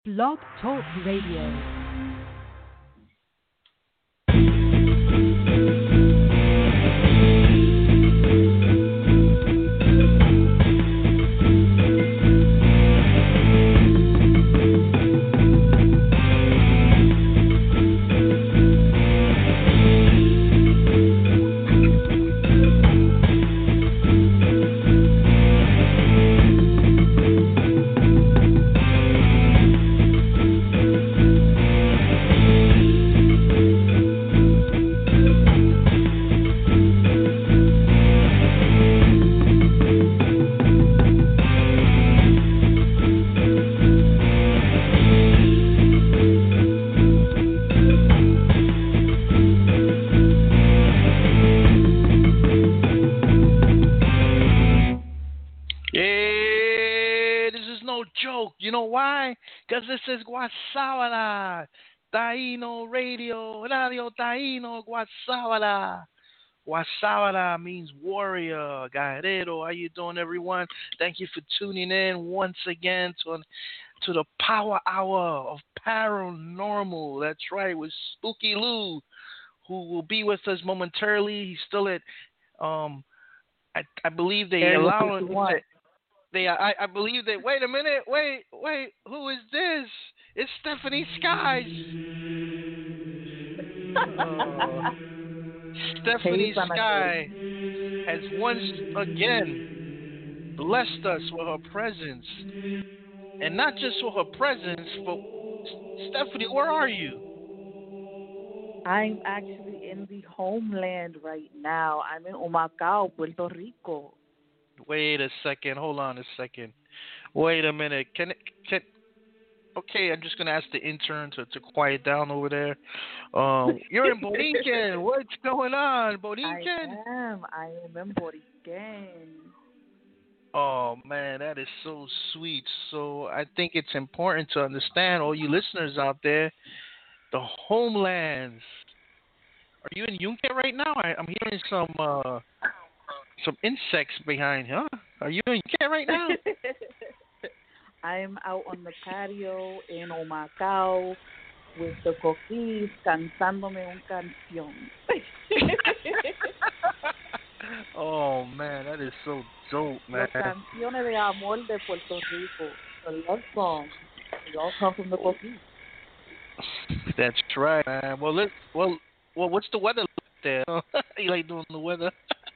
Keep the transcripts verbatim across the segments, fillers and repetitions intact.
Blog Talk Radio. Because this is Guasawara, Taino Radio, Radio Taino, Guasawara. Guasawara means warrior, guerrero. How you doing, everyone? Thank you for tuning in once again to, to the Power Hour of Paranormal. That's right, with Spooky Lou, who will be with us momentarily. He's still at, um, I, I believe they allow him. They, I, I believe that. Wait a minute. Wait, wait. Who is this? It's Stephanie Skies. Oh. Stephanie Sky has once again blessed us with her presence, and not just with her presence, but Stephanie, where are you? I'm actually in the homeland right now. I'm in Humacao, Puerto Rico. Wait a second. Hold on a second. Wait a minute. Can it? Can? Okay, I'm just gonna ask the intern to, to quiet down over there. Um, you're in Borinquen. What's going on, Borinquen? I am. I am in Borinquen. Oh man, that is so sweet. So I think it's important to understand, all you listeners out there, the homelands. Are you in Yunque right now? I, I'm hearing some. Uh, Some insects behind, huh? Are you in Yunque right now? I'm out on the patio in Humacao with the coquis cantándome un canción. Oh, man, that is so dope, man. Los canciones de amor de Puerto Rico. The love songs. They all come from the coquis. That's right, man. Well, let well, well, what's the weather like there? You like doing the weather?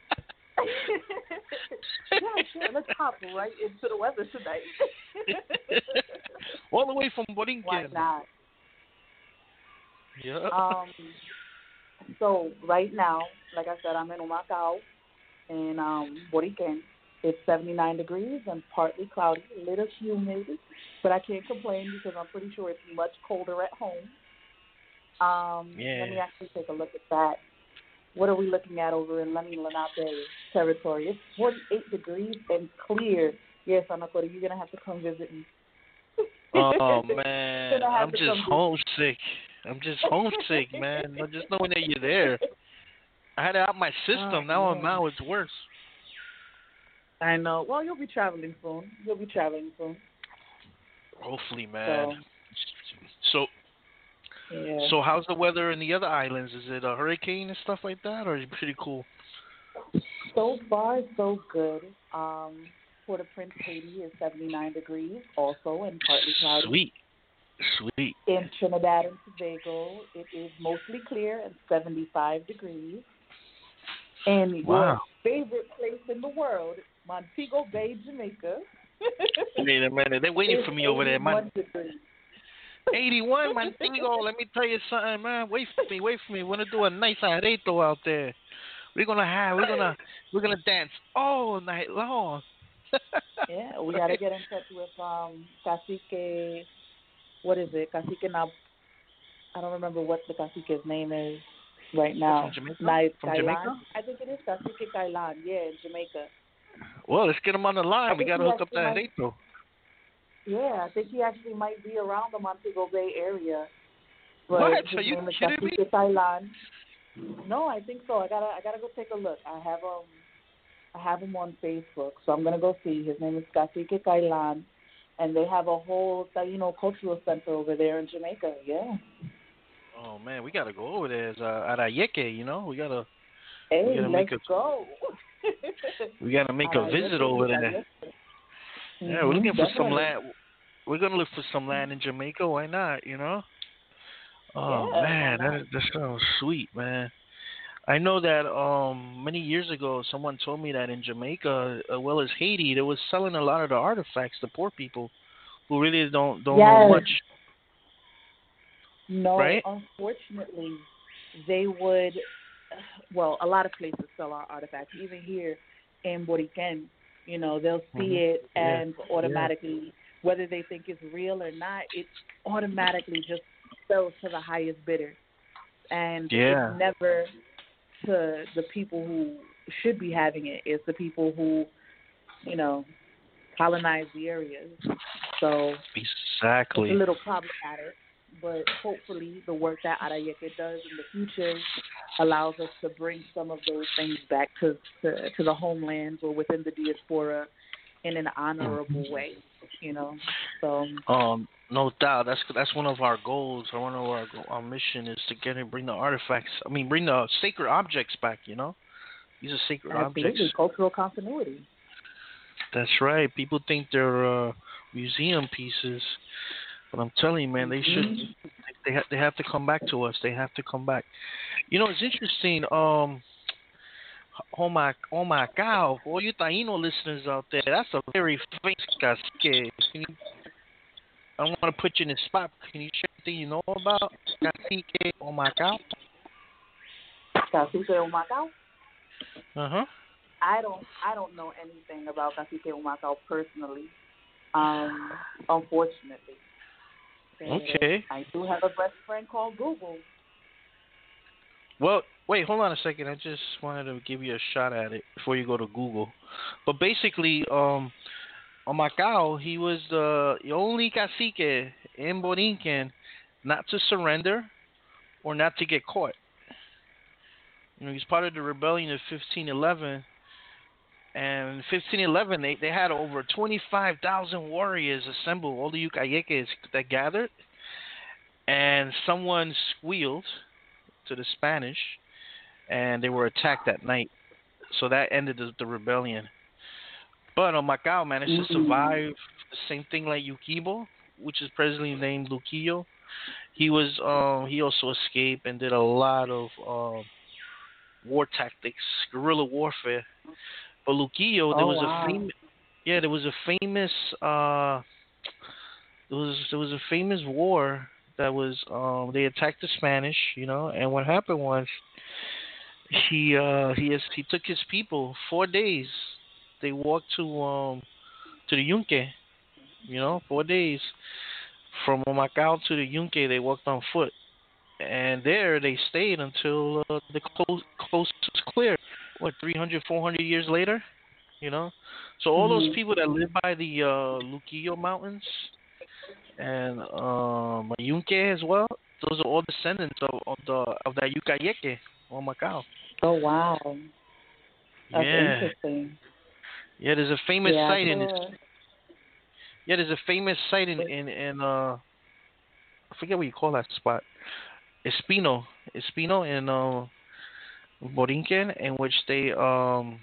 Yeah, sure. Let's hop right into the weather tonight. All the way from Borinquen. Why not? Yeah. Um. So right now, like I said, I'm in Humacao, in um, Borinquen. It's seventy-nine degrees and partly cloudy, a little humid, but I can't complain because I'm pretty sure it's much colder at home. Um, yeah. Let me actually take a look at that. What are we looking at over in Lenny Lenape territory? It's forty-eight degrees and clear. Yes, Anacori, you're going to have to come visit me. Oh, man. I'm just homesick. I'm just homesick, man. Just knowing that you're there. I had it out my system. Oh, now, man. now it's worse. I know. Well, you'll be traveling soon. You'll be traveling soon. Hopefully, man. So, so Yeah. So how's the weather in the other islands? Is it a hurricane and stuff like that, or is it pretty cool? So far, so good. Um, Port-au-Prince, Haiti is seventy-nine degrees, also and partly cloudy. Sweet, sweet. In Trinidad and Tobago, it is mostly clear and seventy-five degrees. And wow. your favorite place in the world, Montego Bay, Jamaica. Wait a minute, they're waiting for me over there, man. Degrees. eighty-one, Montego. Let me tell you something, man. Wait for me, wait for me. We're gonna do a nice areto out there. We're gonna have, we're gonna, we're gonna dance all night long. Yeah, we gotta get in touch with um Cacique. What is it, Cacique? Now, I don't remember what the Cacique's name is right now. From Jamaica? Nice From Kailan? Jamaica? I think it is Cacique Kailan. Yeah, in Jamaica. Well, let's get him on the line. We gotta hook up that might, areto. Yeah, I think he actually might be around the Montego Bay area. But What? his Are you name is kidding me? Cacique Kailan. No, I think so. I gotta, I gotta go take a look. I have um, I have him on Facebook, so I'm gonna go see. His name is Cacique Kailan, and they have a whole Taino cultural center over there in Jamaica. Yeah. Oh man, we gotta go over there. It's, uh, Arayeke, you know, we gotta we Hey, gotta make let's a go. we gotta make a visit Arayete, over there. Arayete. Yeah, we're Mhm, looking for some definitely. land. We're gonna look for some land in Jamaica. Why not? You know. Oh Yeah, why man, not? that that sounds sweet, man. I know that um many years ago, someone told me that in Jamaica, as well as Haiti, they was selling a lot of the artifacts to poor people who really don't don't know Yes. much, No, right? unfortunately, they would. Well, a lot of places sell our artifacts. Even here in Boriken, you know, they'll see Mhm. it Yeah. and Yeah. automatically, whether they think it's real or not, it automatically just sells to the highest bidder, and it's Yeah. never to the people who should be having it. It's the people who, you know, colonize the areas. So it's a Exactly. little problematic, but hopefully the work that Arayeke does in the future allows us to bring some of those things back to, to, to the homelands or within the diaspora in an Mhm. honorable way, you know. So Um, no doubt. That's that's one of our goals. Or one of our go- our mission is to get and bring the artifacts. I mean, bring the sacred objects back. You know, these are sacred objects. absolutely, cultural continuity. That's right. People think they're uh, museum pieces, but I'm telling you, man, they should. Hmm. They have they have to come back to us. They have to come back. You know, it's interesting. Um, oh my, oh my God, for all you Taino listeners out there, that's a very famous cacique. Can you, I don't want to put you in the spot. Can you share anything you know about cacique? Oh my God. Cacique Humacao. Uh huh. I don't I don't know anything about Cacique Humacao personally, um, unfortunately. But Okay. I do have a best friend called Google. Well, wait, hold on a second. I just wanted to give you a shot at it before you go to Google. But basically, um, on Macau, he was the only cacique in Borinquen not to surrender or not to get caught. You know, he's part of the rebellion of fifteen eleven, and in fifteen eleven they, they had over twenty-five thousand warriors assembled, all the Yucayekes that gathered, and someone squealed to the Spanish, and they were attacked that night. So that ended the, the rebellion. But on Macau managed to Mm. survive the same thing like Yukibo, which is presently named Luquillo. He was um he also escaped and did a lot of um war tactics, guerrilla warfare. But Luquillo, there Oh was a wow. famous yeah, there was a famous uh there was there was a famous war that was um they attacked the Spanish, you know, and what happened was he uh he has, he took his people four days. They walked to um to the Yunque, you know, four days from Macau to the Yunque. They walked on foot, and there they stayed until uh, the coast coast was clear. What, three hundred, four hundred years later, you know. So all those Mhm. people that live by the uh, Luquillo Mountains and um, Yunque as well, those are all descendants of, of the of that Yucayeke on Macau. Oh wow. That's Yeah, interesting. yeah. There's a famous Yeah, site I in this. saw. Yeah, there's a famous site in in, in uh I forget what you call that spot. Espino, Espino in uh, Borinquen, in which they um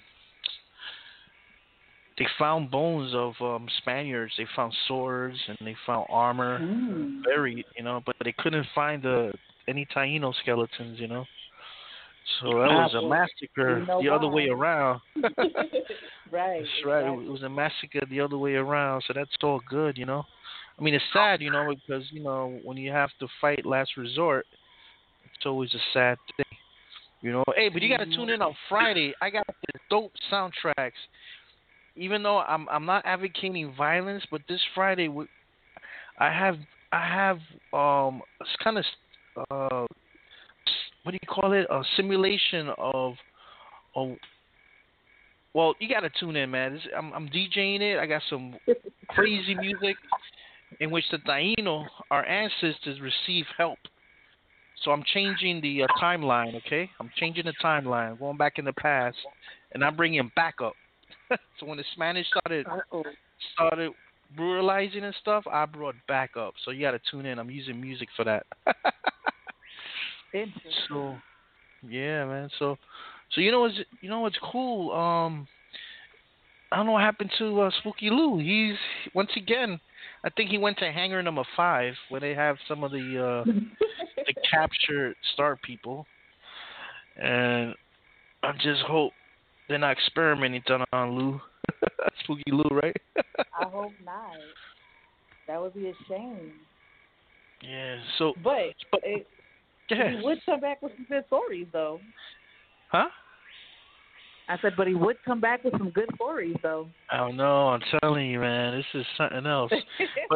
they found bones of um, Spaniards. They found swords and they found armor Mm. buried, you know, but they couldn't find the any Taino skeletons, you know. So that Ah was a boy. We massacre know the other way why. around. That's Right. right. It Exactly. was a massacre the other way around. So that's all good, you know. I mean, it's sad, you know, because you know when you have to fight last resort, it's always a sad thing. You know, hey, but you gotta Mhm. tune in on Friday. I got the dope soundtracks. Even though I'm I'm not advocating violence, but this Friday I have I have um it's kind of uh what do you call it? A simulation of of well, you gotta tune in, man. This, I'm I'm DJing it. I got some crazy music in which the Taino, our ancestors, receive help. So I'm changing the uh, timeline, okay? I'm changing the timeline, going back in the past, and I'm bringing backup. So when the Spanish started Uh oh. started brutalizing and stuff, I brought backup. So you got to tune in. I'm using music for that. Interesting. So yeah, man. So so you know what's you know what's cool. Um, I don't know what happened to uh, Spooky Lou. He's once again. I think he went to hangar number five where they have some of the uh, the captured star people, and I just hope they're not experimenting on, on Lou. Spooky Lou, right? I hope not. That would be a shame. Yeah. So, But but it, yeah. he would come back with some good stories, though. Huh? I said, but he would come back with some good stories, though. I don't know. I'm telling you, man, this is something else. But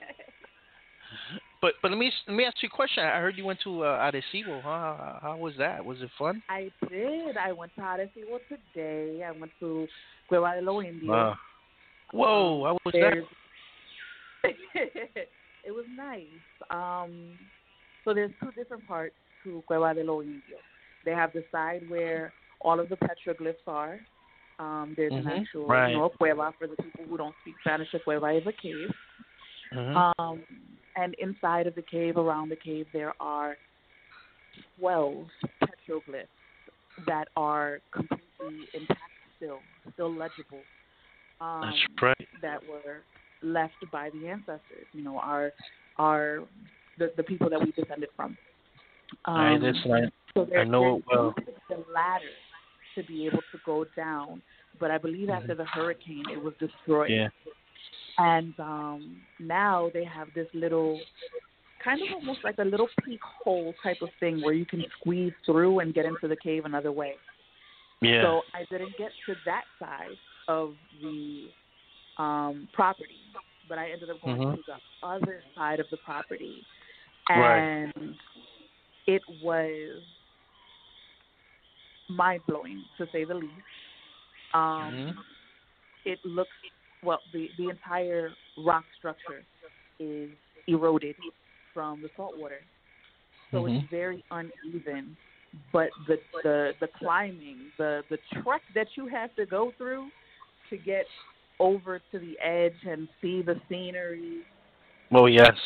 but but let me let me ask you a question. I heard you went to uh, Arecibo. Huh? How, how was that? Was it fun? I did. I went to Arecibo today. I went to Cueva de los Indios. Wow. Whoa! Um, how was there's- that? It was nice. Um, so there's two different parts to Cueva de los Indios. They have the side where all of the petroglyphs are. Um, there's Mhm. an actual, Right. you know, cueva for the people who don't speak Spanish. A cueva is a cave. Mhm. Um, and inside of the cave, around the cave, there are twelve petroglyphs that are completely intact still, still legible. Um, That's right. That were left by the ancestors, you know, our, our, the, the people that we descended from. Um, I that's like so I know it well. the ladder to be able to go down, but I believe Mhm. after the hurricane, it was destroyed. Yeah. And um, now they have this little, kind of almost like a little peek hole type of thing where you can squeeze through and get into the cave another way. Yeah. So I didn't get to that side of the um, property, but I ended up going Mhm. to the other side of the property, Right. and it was mind-blowing, to say the least. Um, Mhm. It looks, well, the, the entire rock structure is eroded from the salt water. So Mhm. it's very uneven. But the, the, the climbing, the, the trek that you have to go through to get over to the edge and see the scenery Oh yes.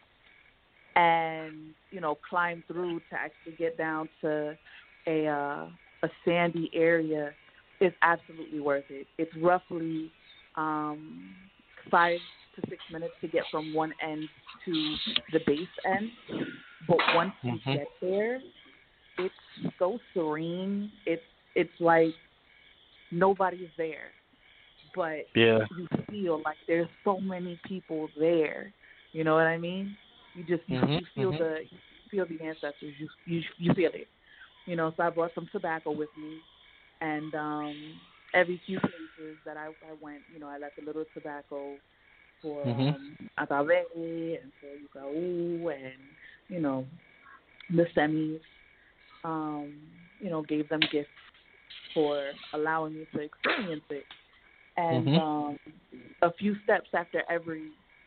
and, you know, climb through to actually get down to a uh, a sandy area is absolutely worth it. It's roughly um, five to six minutes to get from one end to the base end. But once you Mhm. get there, it's so serene. It's it's like nobody's there, but Yeah. you feel like there's so many people there. You know what I mean? You just you, Mhm. you feel Mhm. the you feel the ancestors. You you you feel it. You know, so I brought some tobacco with me, and um, every few places that I, I went, you know, I left a little tobacco for Mhm. um, agave and for yucau and, you know, the semis. Um, you know, gave them gifts for allowing me to experience it. And Mhm. um, a few steps after every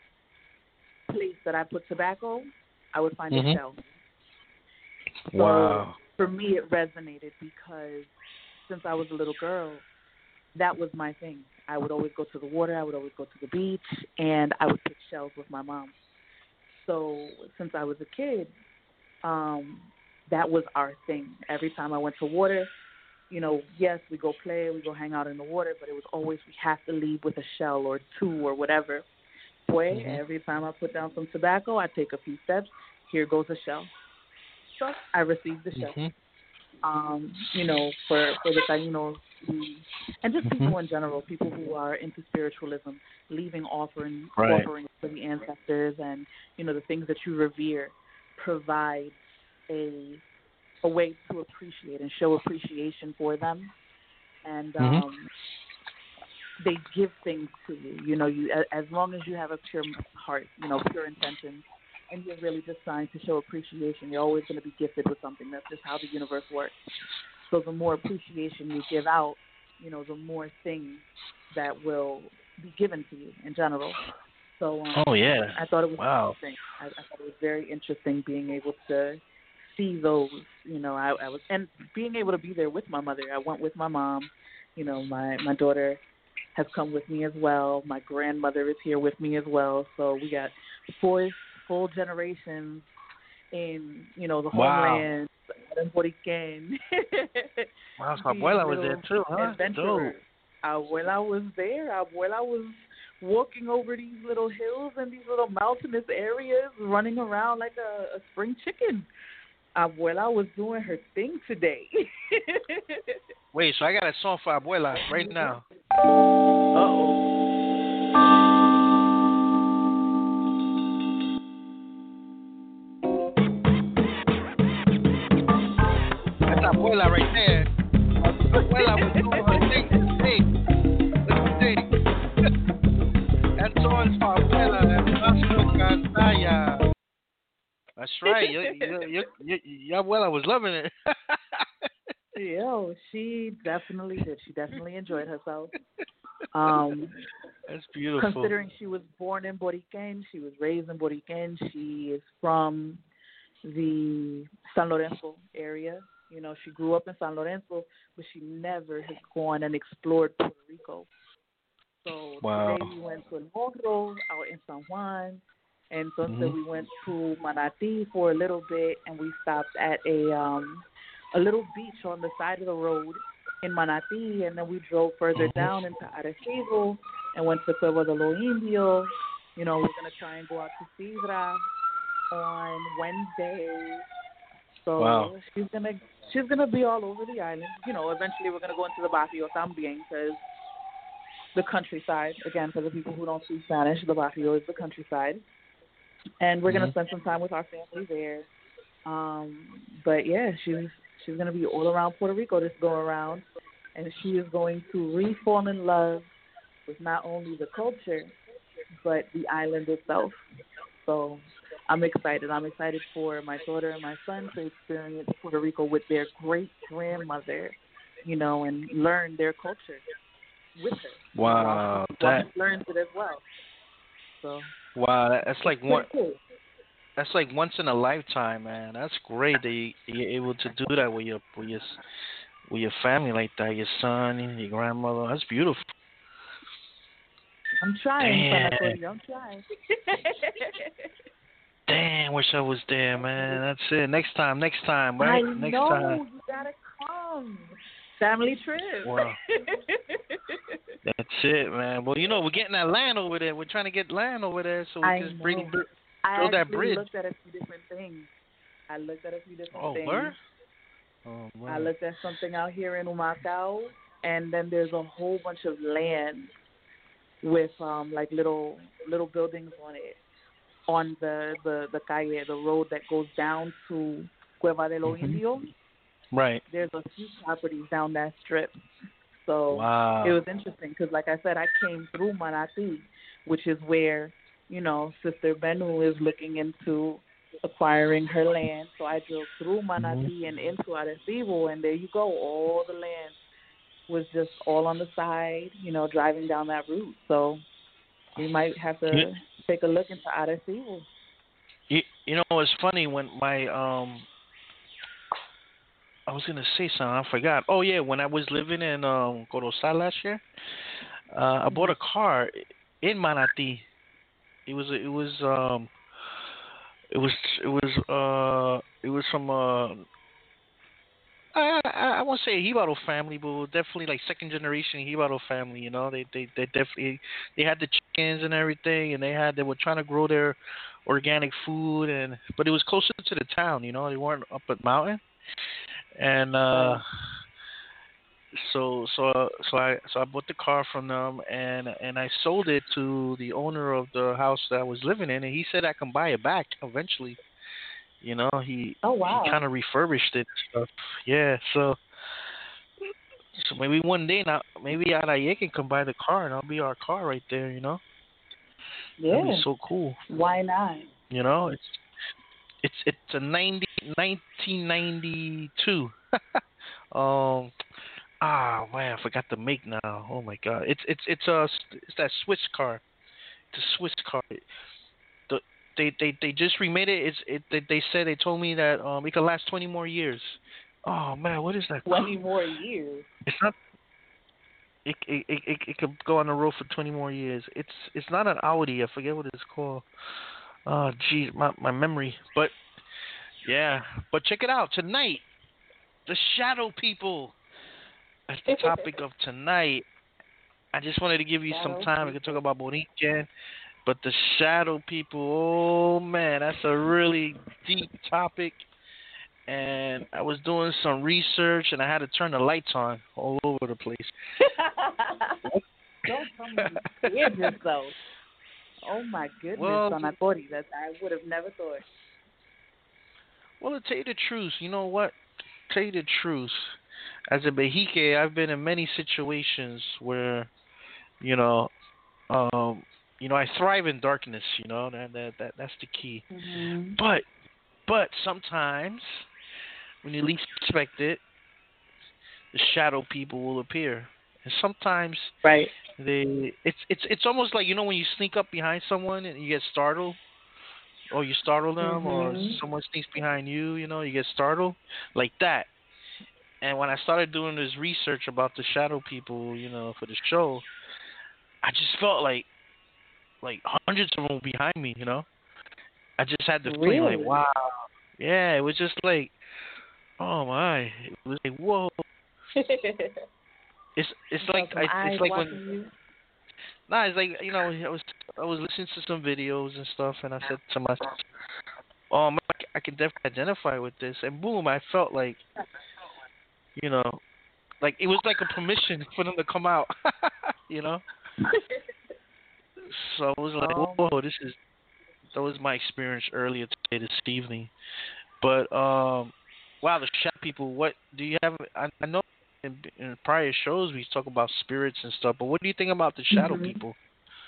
place that I put tobacco, I would find a Mhm. shell. So Wow. for me, it resonated because since I was a little girl, that was my thing. I would always go to the water. I would always go to the beach, and I would pick shells with my mom. So since I was a kid, um, that was our thing. Every time I went to water, you know, yes, we go play, we go hang out in the water, but it was always we have to leave with a shell or two or whatever. Boy, Mhm. every time I put down some tobacco, I take a few steps. Here goes a shell. So I received the shell. Mhm. Um, you know, for, for the Tainos, who, and just Mhm. people in general, people who are into spiritualism, leaving offering, Right. offerings for the ancestors and, you know, the things that you revere provide a a way to appreciate and show appreciation for them. And Mhm. um, they give things to you. You know, you a- as long as you have a pure heart, you know, pure intention, and you're really just trying to show appreciation, you're always going to be gifted with something. That's just how the universe works. So the more appreciation you give out, you know, the more things that will be given to you in general. So um, Oh yeah. I thought it was Wow. interesting. I, I thought it was very interesting being able to see those. You know, I, I was and being able to be there with my mother. I went with my mom. You know, my my daughter has come with me as well. My grandmother is here with me as well. So we got four full generations in, you know, the Wow. homeland, en Boriquen. Wow, so abuela was there too, huh? Adventurers. Dope. Abuela was there. Abuela was walking over these little hills and these little mountainous areas, running around like a, a spring chicken. Abuela was doing her thing today. Wait, so I got a song for abuela right now. Uh-oh. That's abuela right there. Abuela was doing her thing today. That song's for abuela. That's Roscoe Cantaya. That's right. Your, your, your, your, your abuela was loving it. Yo, she definitely did. She definitely enjoyed herself. Um, That's beautiful. Considering she was born in Boriquen, she was raised in Boriquen. She is from the San Lorenzo area. You know, she grew up in San Lorenzo, but she never has gone and explored Puerto Rico. So wow. today we went to El Morro out in San Juan, and so mm-hmm. we went to Manatí for a little bit, and we stopped at a um, a little beach on the side of the road in Manatí, and then we drove further mm-hmm. down into Arecibo and went to Cueva de los Indios. You know, we're going to try and go out to Sidra on Wednesday. So wow. she's going to she's gonna be all over the island. You know, eventually we're going to go into the Barrio también, because the countryside, again, for the people who don't speak Spanish, the Barrio is the countryside. And we're mm-hmm. going to spend some time with our family there. Um, but, yeah, she's she's going to be all around Puerto Rico this go around, and she is going to re-fall in love with not only the culture, but the island itself. So I'm excited. I'm excited for my daughter and my son to experience Puerto Rico with their great-grandmother, you know, and learn their culture with her. Wow. You know, that learns it as well. So wow, that's like one. Cool. That's like once in a lifetime, man. That's great that you, you're able to do that with your with your with your family like that. Your son, your grandmother. That's beautiful. I'm trying, Damn. I'm trying. Damn, wish I was there, man. That's it. Next time, next time, right? I next know, time. You gotta come. Family trip. Wow. That's it, man. Well, you know, we're getting that land over there. We're trying to get land over there so we I can know. bring build I that bridge. I looked at a few different things. I looked at a few different oh, things. Where? Oh, where? I looked at something out here in Humacao, and then there's a whole bunch of land with um like little little buildings on it, on the the the calle, the road that goes down to Cueva de los mm-hmm. Indios. Right. There's a few properties down that strip. So wow. it was interesting because, like I said, I came through Manatí, which is where, you know, Sister Benu is looking into acquiring her land. So I drove through Manatí mm-hmm. and into Arecibo, and there you go. All the land was just all on the side, you know, driving down that route. So we might have to yeah. take a look into Arecibo. You, you know, it's funny when my um. I was gonna say something. I forgot. Oh yeah, when I was living in um, Corozal last year, uh, I bought a car in Manatí. It was it was um, it was it was uh, it was from uh, I I, I won't say a Jibaro family, but it was definitely like second generation Jibaro family. You know, they they they definitely they had the chickens and everything, and they had they were trying to grow their organic food, and but it was closer to the town. You know, they weren't up at mountain. And uh, so so so I so I bought the car from them, and and I sold it to the owner of the house that I was living in, and he said I can buy it back eventually. You know, he oh wow he kind of refurbished it and stuff. Yeah, so so maybe one day now, maybe Araye can come buy the car, and I'll be our car right there. You know, yeah, that'd be so cool. Why not? You know, it's it's it's a ninety, nineteen ninety-two. um, ah man, I forgot the make now. Oh my god, it's it's it's a it's that Swiss car. It's a Swiss car. The, they they they just remade it. It's it. They, they said they told me that um it could last twenty more years. Oh man, what is that? Twenty more years. It's not. it it, it it it could go on the road for twenty more years. It's it's not an Audi. I forget what it's called. Oh, geez, my my memory. But yeah, but check it out tonight. The shadow people. That's the topic of tonight. I just wanted to give you some Shadow time. We people. could talk about Boriken, but the shadow people. Oh man, that's a really deep topic. And I was doing some research, and I had to turn the lights on all over the place. Don't tell me you scared yourself. Oh my goodness, well, on my body. That I would have never thought. well, to tell you the truth, you know what? Tell you the truth, as a Behike, I've been in many situations where, you know, um, you know, I thrive in darkness. You know, that that, that that's the key. Mm-hmm. But but sometimes, when you least expect it, the shadow people will appear, and sometimes Right. they it's it's it's almost like, you know, when you sneak up behind someone and you get startled, or you startle them, or Mhm. someone sneaks behind you, you know, you get startled, like that. And when I started doing this research about the shadow people, you know, for the show, I just felt like like hundreds of them were behind me, you know. I just had the feeling like, Really? wow, yeah, it was just like, oh my, it was like, whoa. It's it's You like felt some I, eyes it's like watching when you. nah, it's like, you know, I was I was listening to some videos and stuff, and I said to myself, oh man, I can definitely identify with this, and boom, I felt like, you know, like it was like a permission for them to come out, you know. So I was like, Oh my. whoa, this is that was my experience earlier today, this evening. But um, wow, the shadow people. What do you have? I, I know in, in prior shows we talk about spirits and stuff, but what do you think about the shadow Mhm. people?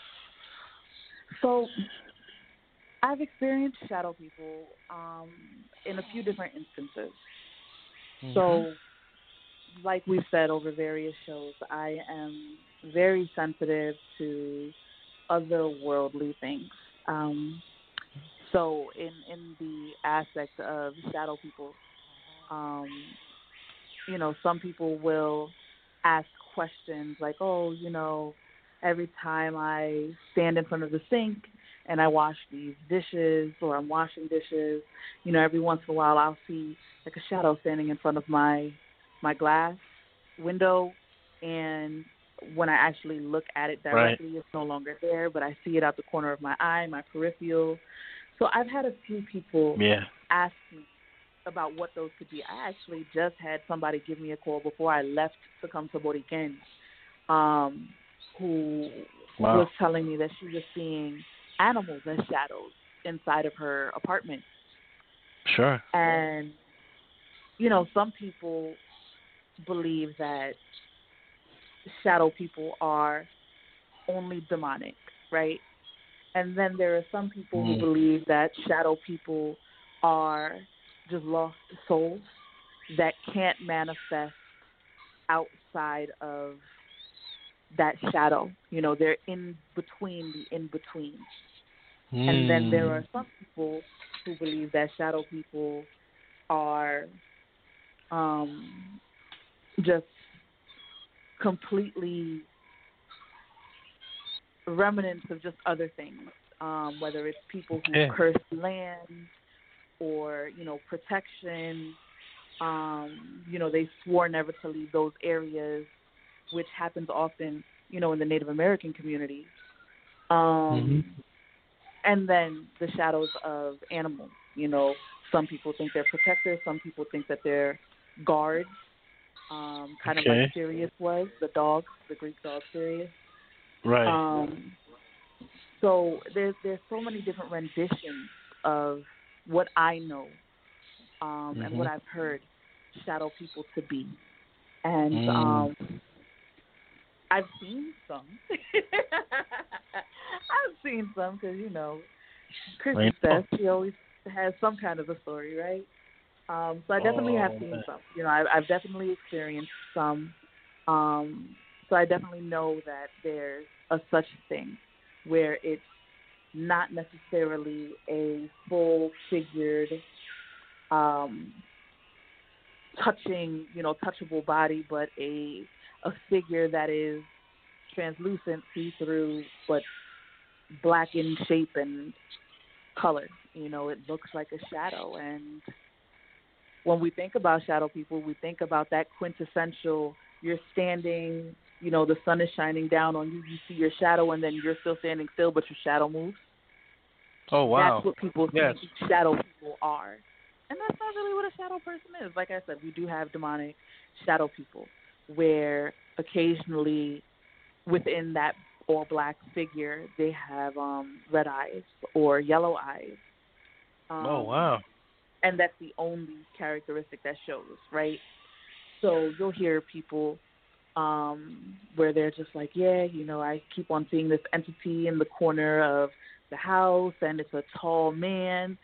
So I've experienced shadow people um, in a few different instances. Mhm. So, like we've said over various shows, I am very sensitive to otherworldly things. Um, so, in in the aspect of shadow people, um, you know, some people will ask questions like, oh, you know, every time I stand in front of the sink and I wash these dishes or I'm washing dishes, you know, every once in a while I'll see like a shadow standing in front of my my glass window, and when I actually look at it Right. directly, it's no longer there, but I see it out the corner of my eye, my peripheral. So I've had a few people Yeah. ask me about what those could be. I actually just had somebody give me a call before I left to come to Boriken, um, who Wow. was telling me that she was seeing animals and shadows inside of her apartment. Sure. And, you know, some people believe that shadow people are only demonic, right? And then there are some people who Mm. believe that shadow people are just lost souls that can't manifest outside of that shadow. You know, they're in between the in between. And then there Mm. are some people who believe that shadow people are um, just completely remnants of just other things, um, whether it's people who've Okay. cursed land or, you know, protection. Um, you know, they swore never to leave those areas, which happens often, you know, in the Native American community. Mhm. Um, and then the shadows of animals. You know, some people think they're protectors. Some people think that they're guards, um, kind of like Okay. Sirius was, the dog, the Greek dog Sirius. Right. Um, so there's there's so many different renditions of what I know um, and what Mhm. I've heard shadow people to be. And Mm. um, I've seen some. I've seen some because, you know, I Chrissy know. says she always has some kind of a story, right? Um, so I definitely have Oh seen man. some. You know, I, I've definitely experienced some. Um, so I definitely know that there's a such thing where it's not necessarily a full figured, um, touching, you know, touchable body, but a a figure that is translucent, see-through, but black in shape and color. You know, it looks like a shadow. And when we think about shadow people, we think about that quintessential, you're standing, you know, the sun is shining down on you, you see your shadow, and then you're still standing still, but your shadow moves. Oh, wow. That's what people Yes. think shadow people are. And that's not really what a shadow person is. Like I said, we do have demonic shadow people where occasionally within that all-black figure, they have um, red eyes or yellow eyes. Um, Oh, wow. And that's the only characteristic that shows, right? So you'll hear people um, where they're just like, yeah, you know, I keep on seeing this entity in the corner of the house, and it's a tall man.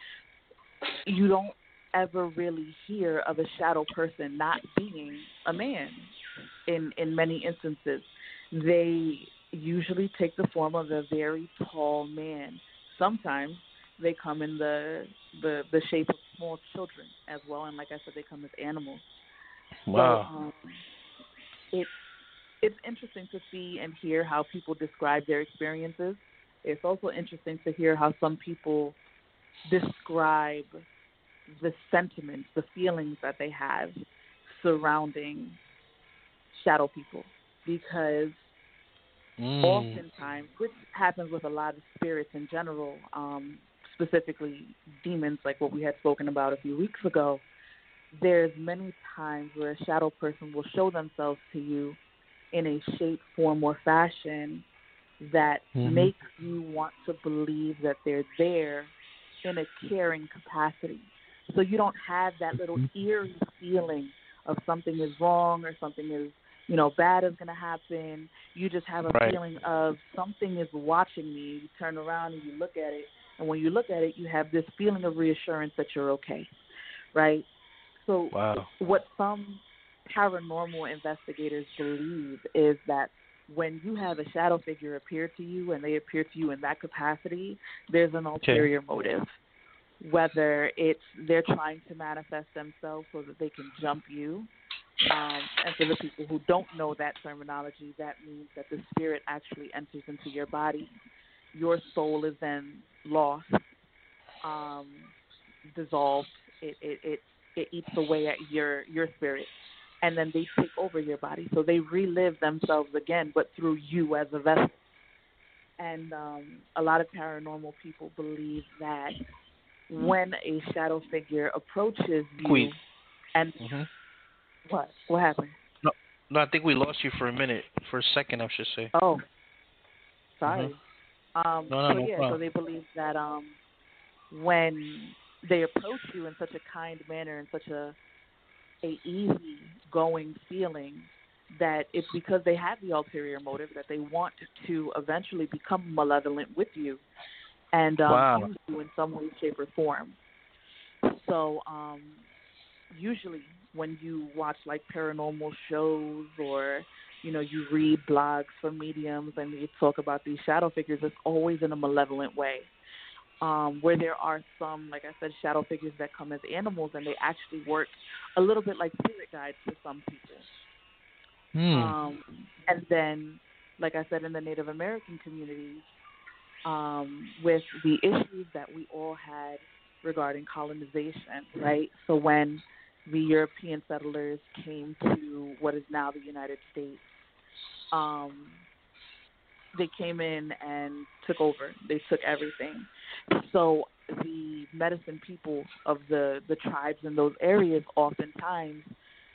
You don't ever really hear of a shadow person not being a man in, in many instances. They usually take the form of a very tall man. Sometimes they come in the, the, the shape of small children as well, and like I said, they come as animals. Wow. So, um, it's, it's interesting to see and hear how people describe their experiences. It's also interesting to hear how some people describe the sentiments, the feelings that they have surrounding shadow people. Because Mm. oftentimes, which happens with a lot of spirits in general, um, specifically demons, like what we had spoken about a few weeks ago, there's many times where a shadow person will show themselves to you in a shape, form, or fashion that Mhm. makes you want to believe that they're there in a caring capacity. So you don't have that little eerie feeling of something is wrong or something is, you know, bad is going to happen. You just have a Right. feeling of something is watching me. You turn around and you look at it, and when you look at it, you have this feeling of reassurance that you're okay, right? So Wow. what some paranormal investigators believe is that when you have a shadow figure appear to you and they appear to you in that capacity, there's an ulterior motive. Whether it's they're trying to manifest themselves so that they can jump you. Um, and for the people who don't know that terminology, that means that the spirit actually enters into your body. Your soul is then lost, um, dissolved. It, it, it, it eats away at your, your spirit. And then they take over your body. So they relive themselves again, but through you as a vessel. And um, a lot of paranormal people believe that when a shadow figure approaches you, Queen. and Mhm. what? What happened? No, no, I think we lost you for a minute, for a second, I should say. Oh, sorry. Mhm. Um, No, no, so no yeah, problem. so they believe that um, when they approach you in such a kind manner, in such a a easy going feeling, that it's because they have the ulterior motive that they want to eventually become malevolent with you and um, Wow. use you in some way, shape, or form. So um, usually when you watch like paranormal shows or, you know, you read blogs from mediums and they talk about these shadow figures, it's always in a malevolent way. Um, where there are some, like I said, shadow figures that come as animals and they actually work a little bit like spirit guides for some people. Hmm. Um, and then, like I said, in the Native American communities, um, with the issues that we all had regarding colonization, right? So when the European settlers came to what is now the United States, um, they came in and took over. They took everything. So the medicine people of the, the tribes in those areas oftentimes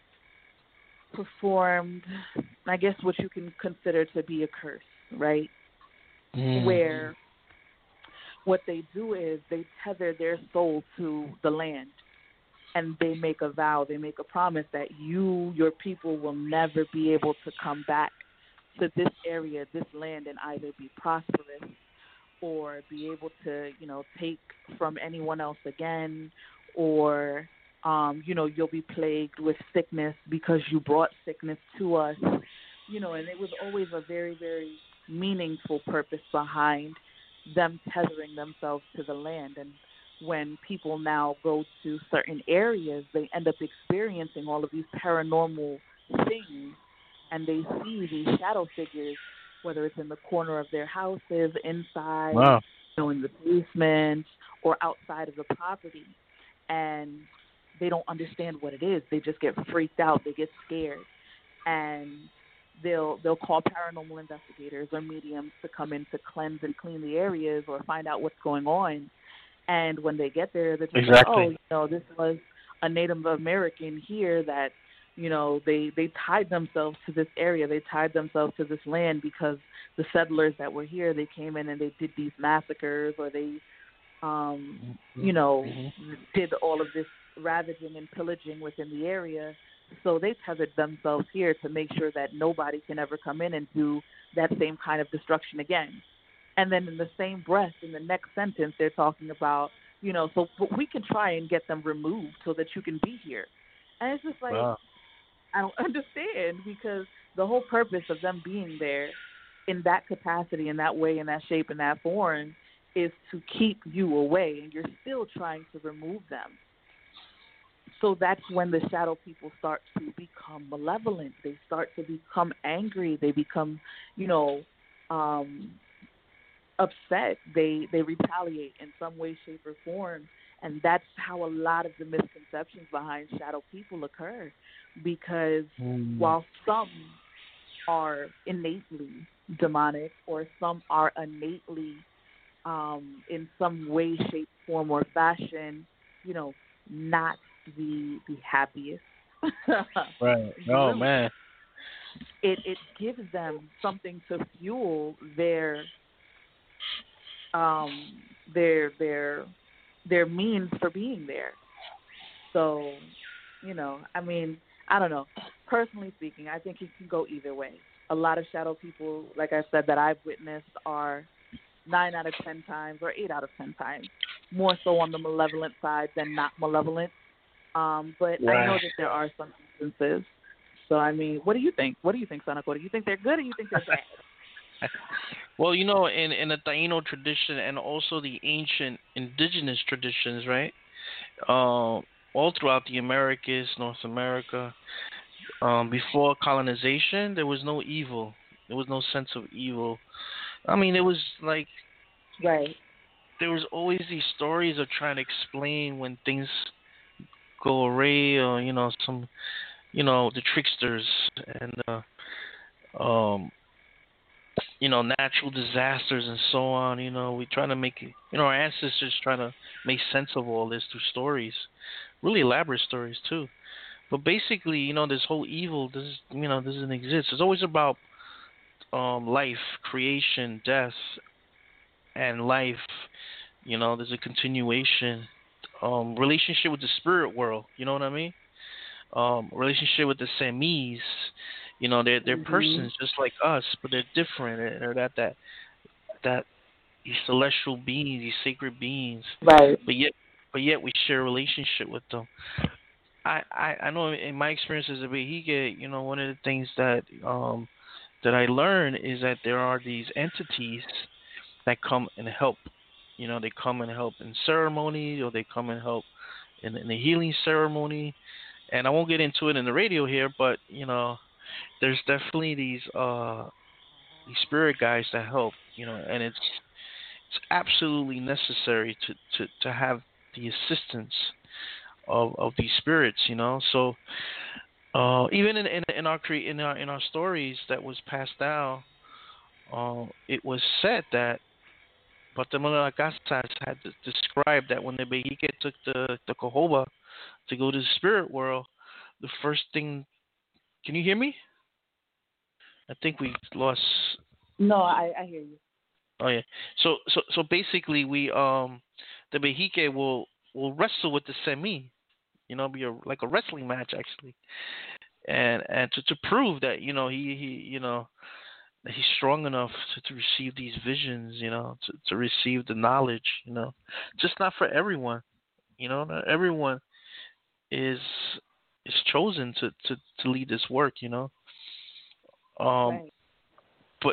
performed, I guess, what you can consider to be a curse, right? Mm. Where what they do is they tether their soul to the land and they make a vow, they make a promise that you, your people, will never be able to come back to this area, this land, and either be prosperous or be able to, you know, take from anyone else again, or, um, you know, you'll be plagued with sickness because you brought sickness to us, you know, and it was always a very, very meaningful purpose behind them tethering themselves to the land. And when people now go to certain areas, they end up experiencing all of these paranormal things and they see these shadow figures, whether it's in the corner of their houses, inside, Wow. you know, in the basement, or outside of the property, and they don't understand what it is. They just get freaked out. They get scared, and they'll they'll call paranormal investigators or mediums to come in to cleanse and clean the areas or find out what's going on. And when they get there, they're just like, Exactly. oh, you know, this was a Native American here that, you know, they they tied themselves to this area. They tied themselves to this land because the settlers that were here, they came in and they did these massacres, or they, um, you know, Mm-hmm. did all of this ravaging and pillaging within the area. So they tethered themselves here to make sure that nobody can ever come in and do that same kind of destruction again. And then in the same breath, in the next sentence, they're talking about, you know, so we can try and get them removed so that you can be here. And it's just like, Wow. I don't understand, because the whole purpose of them being there in that capacity, in that way, in that shape, in that form, is to keep you away, and you're still trying to remove them. So that's when the shadow people start to become malevolent. They start to become angry. They become, you know, um, upset. They they retaliate in some way, shape, or form. And that's how a lot of the misconceptions behind shadow people occur. Because Mm. while some are innately demonic, or some are innately, um, in some way, shape, form, or fashion, you know, not the the happiest Right. Oh group, man. it it gives them something to fuel their um their their their means for being there. So, you know, I mean, I don't know. Personally speaking, I think it can go either way. A lot of shadow people, like I said, that I've witnessed are nine out of ten times or eight out of ten times more so on the malevolent side than not malevolent. Um, but I know Right. that there are some instances. So, I mean, what do you think? What do you think, Sanako? Do you think they're good, or you think they're bad? Well, you know, in in the Taino tradition and also the ancient indigenous traditions, right? Uh, all throughout the Americas, North America, um, before colonization, there was no evil. There was no sense of evil. I mean, it was like Right. there was always these stories of trying to explain when things go awry, or you know, some, you know, the tricksters and uh, um, you know, natural disasters and so on. You know, we try to make it, you know, our ancestors trying to make sense of all this through stories, really elaborate stories too. But basically, you know, this whole evil, this you know, doesn't exist. It's always about um, life, creation, death, and life. You know, there's a continuation, um, relationship with the spirit world. You know what I mean? Um, relationship with the Semis. You know, they're they're Mhm. persons just like us, but they're different. They're that that that these celestial beings, these sacred beings, Right. but yet but yet we share a relationship with them. I, I, I know in my experience as a Bahige, you know, one of the things that um that I learned is that there are these entities that come and help. You know, they come and help in ceremony, or they come and help in, in the healing ceremony. And I won't get into it in the radio here, but you know, there's definitely these uh these spirit guides that help. You know, and it's it's absolutely necessary to, to, to have the assistance of, of these spirits, you know. So uh, even in, in in our cre- in our in our stories that was passed down, uh, it was said that Guatemala Casas had to describe that when the Bejique took the the Cohoba to go to the spirit world, the first thing. Can you hear me? I think we lost. No, I, I hear you. Oh yeah. So so so basically, we um the Bejique will will wrestle with the Semi. You know, be a, like a wrestling match actually, and and to, to prove that you know he, he you know that he's strong enough to, to receive these visions, you know, to, to receive the knowledge, you know, just not for everyone, you know, not everyone is is chosen to, to, to lead this work, you know, um, Right. but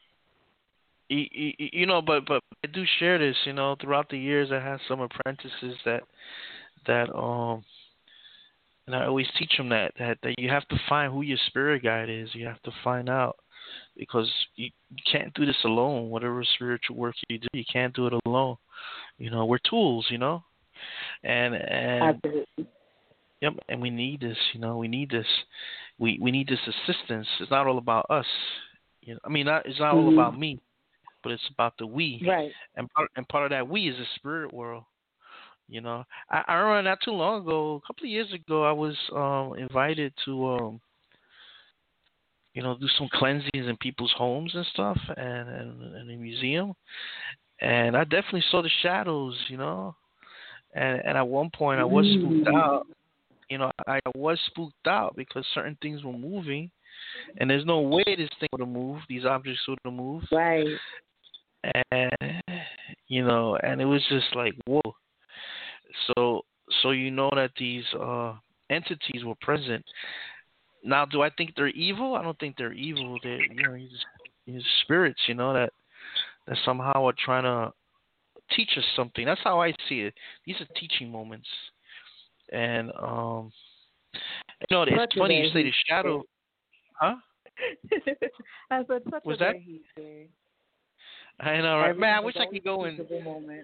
y- y- you know, but but I do share this, you know, throughout the years I had some apprentices that that um And I always teach them that, that that you have to find who your spirit guide is. You have to find out because you, you can't do this alone. Whatever spiritual work you do, you can't do it alone. You know, we're tools. You know, and and Absolutely. yep, and we need this. You know, we need this. We we need this assistance. It's not all about us. You know, I mean, not, it's not all Mm-hmm. about me, but it's about the we. Right. And part and part of that we is the spirit world. You know, I, I remember not too long ago, a couple of years ago, I was um, invited to, um, you know, do some cleansings in people's homes and stuff, and and, and a museum. And I definitely saw the shadows, you know. And and at one point, I was spooked Mm. out. You know, I was spooked out because certain things were moving, and there's no way this thing would have moved. These objects would have moved. Right. And you know, and it was just like whoa. So, so you know that these uh, entities were present. Now, do I think they're evil? I don't think they're evil. They're, you know, these, these spirits, you know, that that somehow are trying to teach us something. That's how I see it. These are teaching moments, and um, you know, it's Such a funny you very say the heat shadow, huh? I said such Was a that? very heat there. I know, right? Man, I Everything wish is I always could go a in. teachable moment.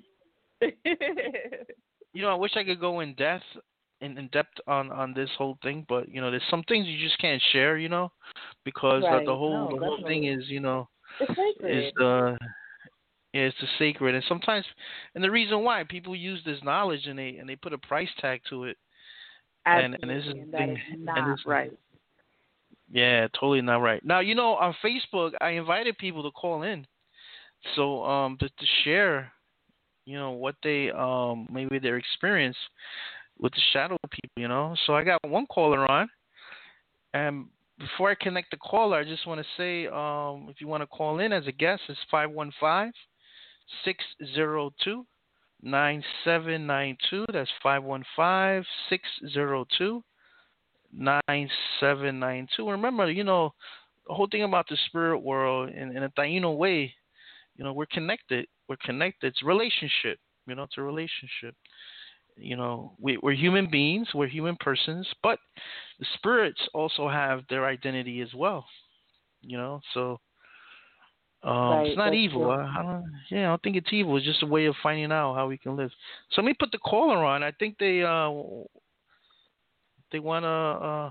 You know, I wish I could go in depth in, in depth on, on this whole thing, but you know, there's some things you just can't share, you know, because uh, Right. the whole No, the whole thing definitely. is, you know, It's is sacred. the yeah, it's the sacred, and sometimes, and the reason why people use this knowledge and they and they put a price tag to it, and and this is Absolutely. And the that thing, is and not this right. yeah, totally not right. Now, you know, on Facebook, I invited people to call in, so um, to, to share, you know, what they um maybe their experience with the shadow people, you know. So I got one caller on, and before I connect the caller, I just want to say, um, if you want to call in as a guest, it's five one five, six zero two, nine seven nine two. That's five one five, six zero two, nine seven nine two. Remember, you know, the whole thing about the spirit world in, in a Taino way, you know, we're connected. We're connected. It's a relationship. You know, it's a relationship. You know, we, we're human beings, we're human persons, but the spirits also have their identity as well. You know, so um, it's Right. not That's evil. true. I, I don't, yeah, I don't think it's evil. It's just a way of finding out how we can live. So let me put the caller on. I think they uh they wanna uh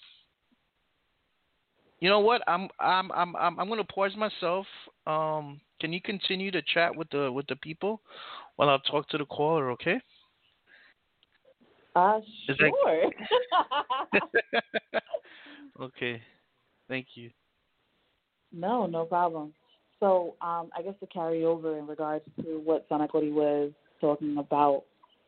you know what? I'm I'm I'm I'm I'm gonna pause myself. Um, can you continue to chat with the with the people while I talk to the caller? Okay? Uh, Is sure. that okay? Thank you. No, no problem. So, um, I guess to carry over in regards to what Sanakori was talking about,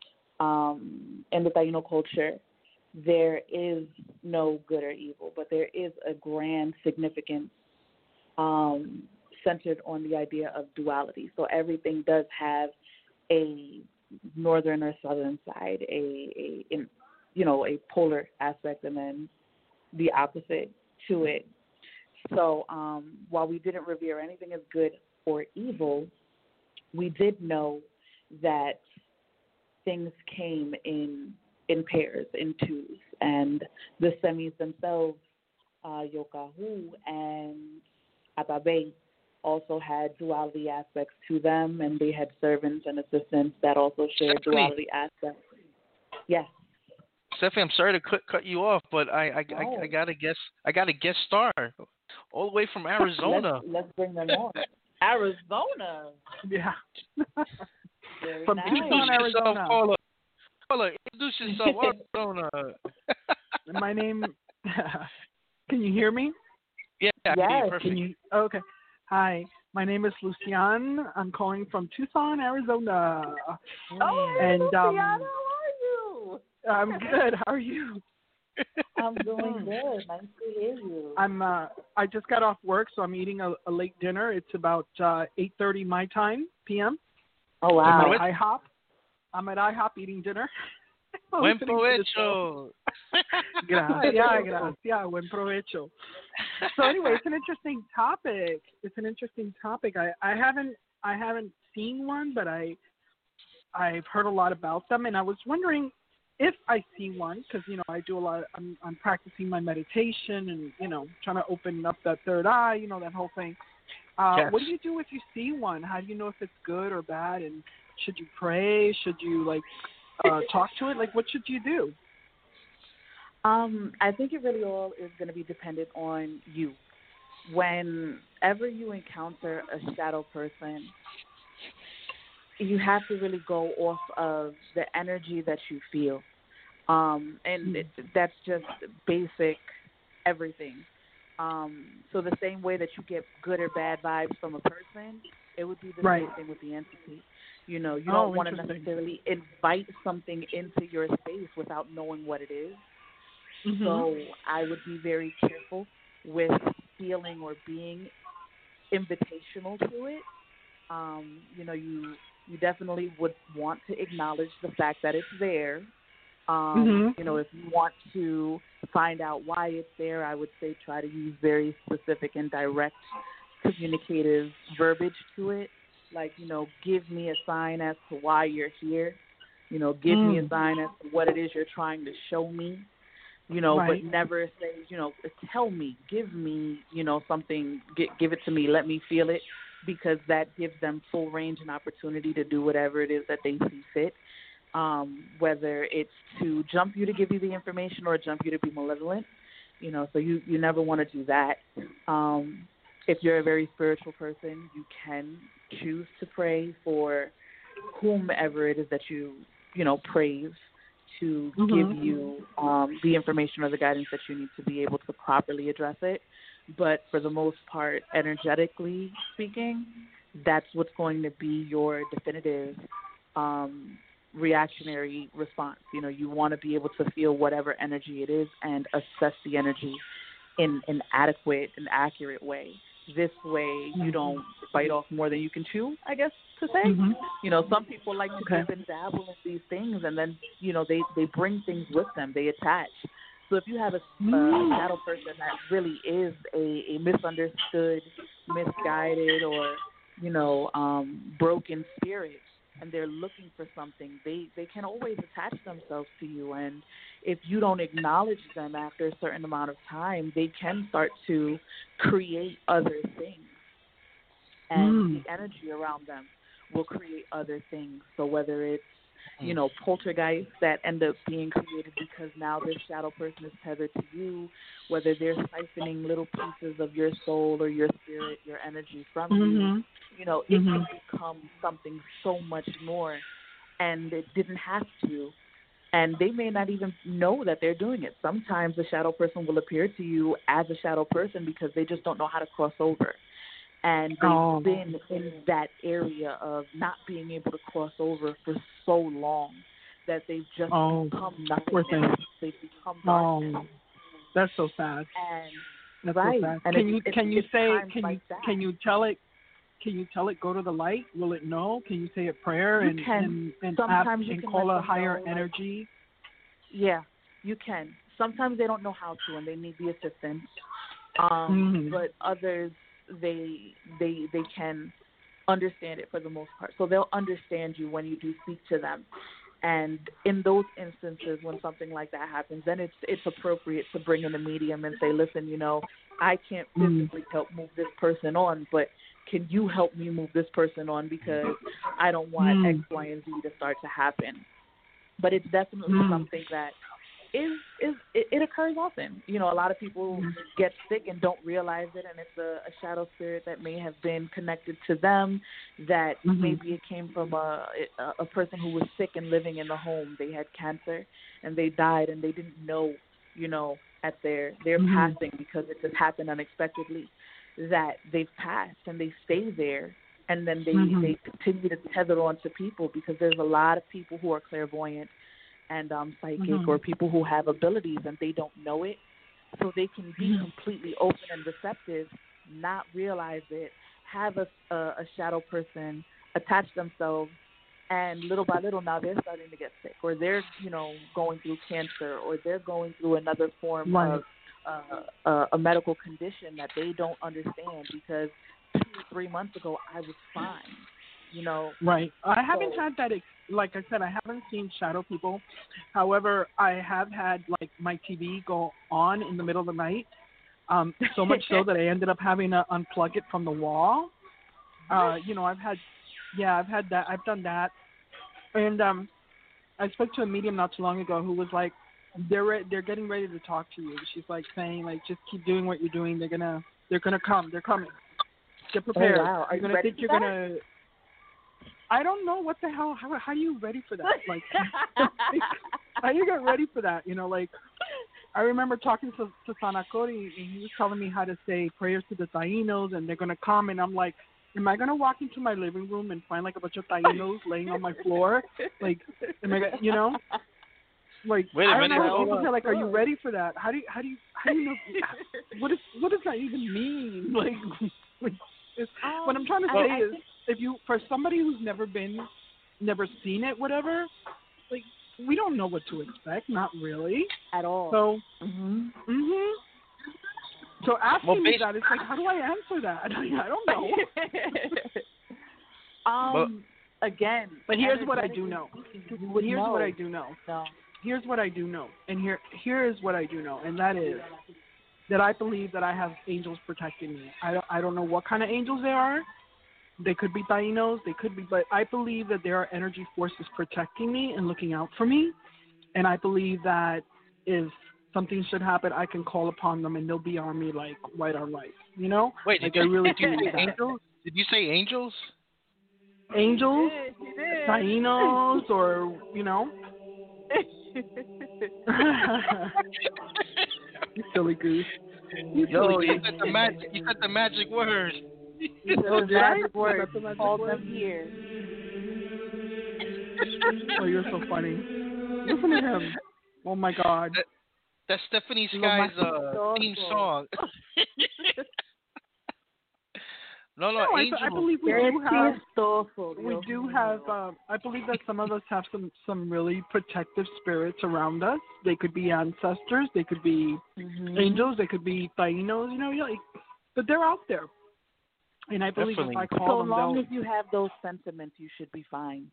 um, in the Taino culture, there is no good or evil, but there is a grand significance um, centered on the idea of duality. So everything does have a northern or southern side, a, a in, you know, a polar aspect, and then the opposite to it. So um, while we didn't revere anything as good or evil, we did know that things came in in pairs, in twos, and the semis themselves, uh, Yokahu and Atabe, also had duality aspects to them, and they had servants and assistants that also shared Stephanie, duality aspects. Yes. Stephanie, I'm sorry to cut cut you off, but I I, I, I Oh. got a guest I got a guest star all the way from Arizona. let's let's bring them on. Arizona. Yeah. Very From nice. Introduce Tucson, yourself, Arizona. caller. Caller, introduce yourself, Arizona. My name. Can you hear me? Yeah, I can hear you Yes. perfect. Can you? Okay. Hi. My name is Lucian. I'm calling from Tucson, Arizona. Oh, And, um, Luciana, how are you? I'm good. How are you? I'm doing good. Nice to hear you. I'm. Uh, I just got off work, so I'm eating a, a late dinner. It's about uh, eight thirty my time, P M. Oh, I'm wow. at IHOP. I'm at IHOP eating dinner. Buen Listening to the show. provecho. Gracias, gracias. Buen provecho. So anyway, it's an interesting topic. It's an interesting topic. I, I haven't I haven't seen one, but I I've heard a lot about them, and I was wondering, if I see one, because you know I do a lot. I'm I'm practicing my meditation and you know trying to open up that third eye. You know that whole thing. Uh, Yes. What do you do if you see one? How do you know if it's good or bad? And should you pray? Should you like uh, talk to it? Like what should you do? Um, I think it really all is going to be dependent on you. Whenever you encounter a shadow person, you have to really go off of the energy that you feel. Um, and it, that's just basic everything. Um, so the same way that you get good or bad vibes from a person, it would be the Right. same thing with the entity. You know, you Oh, don't want to interesting. necessarily invite something into your space without knowing what it is. Mhm. So I would be very careful with feeling or being invitational to it. Um, you know, you you definitely would want to acknowledge the fact that it's there. Um, Mhm. You know, if you want to find out why it's there, I would say try to use very specific and direct communicative verbiage to it. Like, you know, give me a sign as to why you're here. You know, give me a Mm. sign as to what it is you're trying to show me. You know, Right. but never say, you know, tell me, give me, you know, something, give, give it to me, let me feel it, because that gives them full range and opportunity to do whatever it is that they see fit. Um, whether it's to jump you to give you the information or jump you to be malevolent, you know, so you, you never want to do that. Um, if you're a very spiritual person, you can choose to pray for whomever it is that you, you know, praise to Mhm. give you um, the information or the guidance that you need to be able to properly address it. But for the most part, energetically speaking, that's what's going to be your definitive um, reactionary response. You know, you want to be able to feel whatever energy it is and assess the energy in an adequate and accurate way. This way, you don't bite off more than you can chew, I guess, to say. Mhm. You know, some people like to Okay. dip and dabble in these things, and then, you know, they, they bring things with them. They attach. So if you have a, a shadow person that really is a, a misunderstood, misguided, or, you know, um, broken spirit, and they're looking for something, they, they can always attach themselves to you. And if you don't acknowledge them after a certain amount of time, they can start to create other things. And Mm. the energy around them will create other things. So whether it's, you know, poltergeists that end up being created because now this shadow person is tethered to you, whether they're siphoning little pieces of your soul or your spirit, your energy from you, Mhm. you know, it Mhm. can become something so much more. And it didn't have to. And they may not even know that they're doing it. Sometimes the shadow person will appear to you as a shadow person because they just don't know how to cross over. And they've Oh. been in that area of not being able to cross over for so long that they've just Oh. become Poor nothingness. thing. They've become darkness. Oh. That's so sad. And That's right. so sad. And Can it's, you it's, can you it's say times can like you that. can you tell it can you tell it go to the light? Will it know? Can you say a prayer You and can. and and, Sometimes ask, you and can call let a them higher know, like, energy? yeah, you can. Sometimes they don't know how to and they need the assistance. Um, Mhm. But others, they they they can understand it for the most part. So they'll understand you when you do speak to them. And in those instances, when something like that happens, then it's it's appropriate to bring in a medium and say, listen, you know, I can't Mm. physically help move this person on, but can you help me move this person on because I don't want Mm. X, Y, and Z to start to happen. But it's definitely Mm. something that is is it, it occurs often. You know, a lot of people get sick and don't realize it, and it's a, a shadow spirit that may have been connected to them. That Mhm. maybe it came from a a person who was sick and living in the home. They had cancer and they died, and they didn't know, you know, at their their Mhm. passing because it just happened unexpectedly. That they've passed and they stay there. And then they, Mhm. they continue to tether on to people because there's a lot of people who are clairvoyant and um, psychic Mhm. or people who have abilities and they don't know it. So they can be Mhm. completely open and receptive, not realize it, have a, a, a shadow person attach themselves, and little by little now they're starting to get sick or they're, you know, going through cancer or they're going through another form Right. of uh, uh, a medical condition that they don't understand because two, three months ago I was fine. You know. Right. I haven't So, had that. Ex- like I said, I haven't seen shadow people. However, I have had like my T V go on in the middle of the night. Um, so much so that I ended up having to unplug it from the wall. Uh, you know, I've had, yeah, I've had that. I've done that. And um, I spoke to a medium not too long ago who was like, they're re- they're getting ready to talk to you. She's like saying like, just keep doing what you're doing. They're gonna they're gonna come. They're coming. Get prepared. oh wow, are you're you gonna ready think for you're that? gonna. I don't know what the hell. How how are you ready for that? Like, how you get ready for that? You know, like I remember talking to to Sanakori and he was telling me how to say prayers to the Tainos and they're gonna come and I'm like, am I gonna walk into my living room and find like a bunch of Tainos laying on my floor? Like, am I gonna, you know? Like, Wait a I don't minute, know. hold People on. say like, are you ready for that? How do you how do you how do you know? What is what does that even mean? Like, like it's, Um, what I'm trying to I- say I is, think- if you for somebody who's never been, never seen it, whatever, like we don't know what to expect. Not really. at all. So, hmm mhm. So asking Well, me bas- that, it's like, how do I answer that? I don't know. um, again, But here's what I do energetically know. speaking, you But would here's know. what I do know. No. Here's what I do know, and here here is what I do know, and that is that I believe that I have angels protecting me. I don't, I don't know what kind of angels they are. They could be Tainos, they could be, but I believe that there are energy forces protecting me and looking out for me, and I believe that if something should happen, I can call upon them and they'll be on me like white on white. You know? Wait, like did I you, really did you do say that. angels? Did you say angels? Angels, She did, she did. Tainos, or you know. You silly goose. You Yo, silly you goose. said the magic. You said the magic words. Oh, The did I? magic word. That's the magic Called word? them here. Oh, you're so funny. Listen to him. Oh my God. That's Stephanie Lo Sky's uh, majestuoso. theme song. no, no, No, I, angels. I believe we Very do have. chistoso, We Dios do mío. have. Um, I believe that some of us have some some really protective spirits around us. They could be ancestors. They could be Mhm. angels. They could be Tainos. You know, yeah, like, but they're out there. And I believe Definitely. if I call So them, long they'll. as you have those sentiments, you should be fine.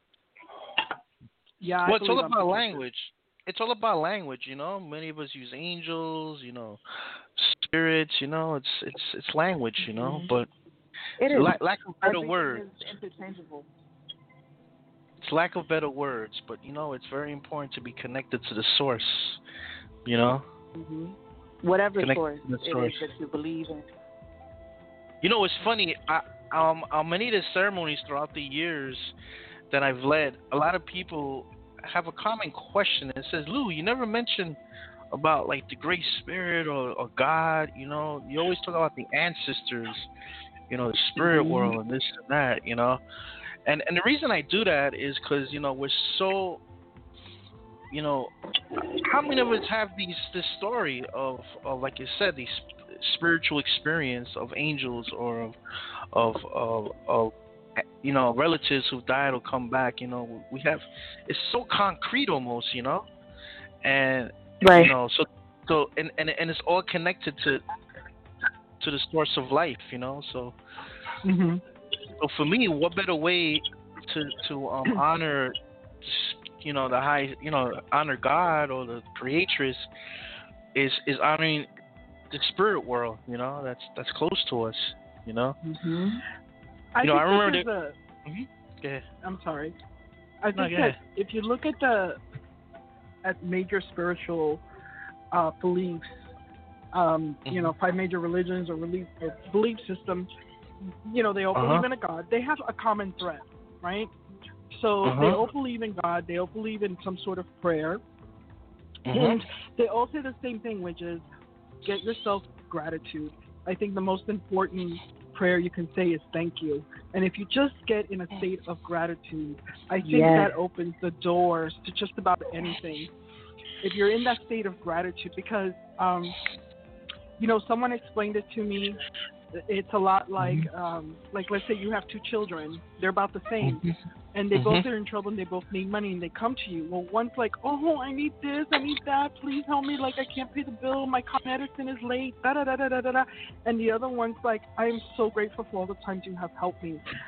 Yeah, I Well, it's all believe I'm about protected. language. It's all about language, you know. Many of us use angels, you know, spirits, you know. It's it's it's language, you know. Mhm. But It is. la- lack of better Everything words, is interchangeable. it's lack of better words. But you know, it's very important to be connected to the source, you know. hmm Whatever Connect source to the it source. is that you believe in. You know, it's funny. I, um, on many of the ceremonies throughout the years that I've led, a lot of people have a common question. It says, "Lou, you never mentioned about like the Great Spirit or, or God. You know, you always talk about the ancestors, you know, the spirit Mhm. world and this and that. You know, and and the reason I do that is because you know we're so, you know, how many of us have these this story of, of like you said, these spiritual experience of angels or of of of, of you know relatives who died or come back. You know, we have it's so concrete almost. You know, and Right. you know so so and, and and it's all connected to to the source of life. You know, so hmm so for me, what better way to to um honor you know the high you know honor God or the creatress is is honoring the spirit world, you know, that's that's close to us, you know. hmm I You know, think I remember that there's a, Mhm. Go ahead. I'm sorry. I No, think go that ahead. if you look at the at major spiritual uh, beliefs, um, you Mhm. know, five major religions or, belief, or belief systems, you know, they all Uh-huh. believe in a God. They have a common thread, right? So Uh-huh. they all believe in God. They all believe in some sort of prayer, Mhm. and they all say the same thing, which is get yourself gratitude. I think the most important prayer you can say is thank you. And if you just get in a state of gratitude, I think Yes. that opens the doors to just about anything. If you're in that state of gratitude, because, um, you know, someone explained it to me. It's a lot like, um, like let's say you have two children. They're about the same. And they both Mhm. are in trouble and they both need money and they come to you. Well, one's like, oh, I need this, I need that, please help me, like I can't pay the bill, my Con Edison is late, da da da da da da da. And the other one's like, I am so grateful for all the times you have helped me.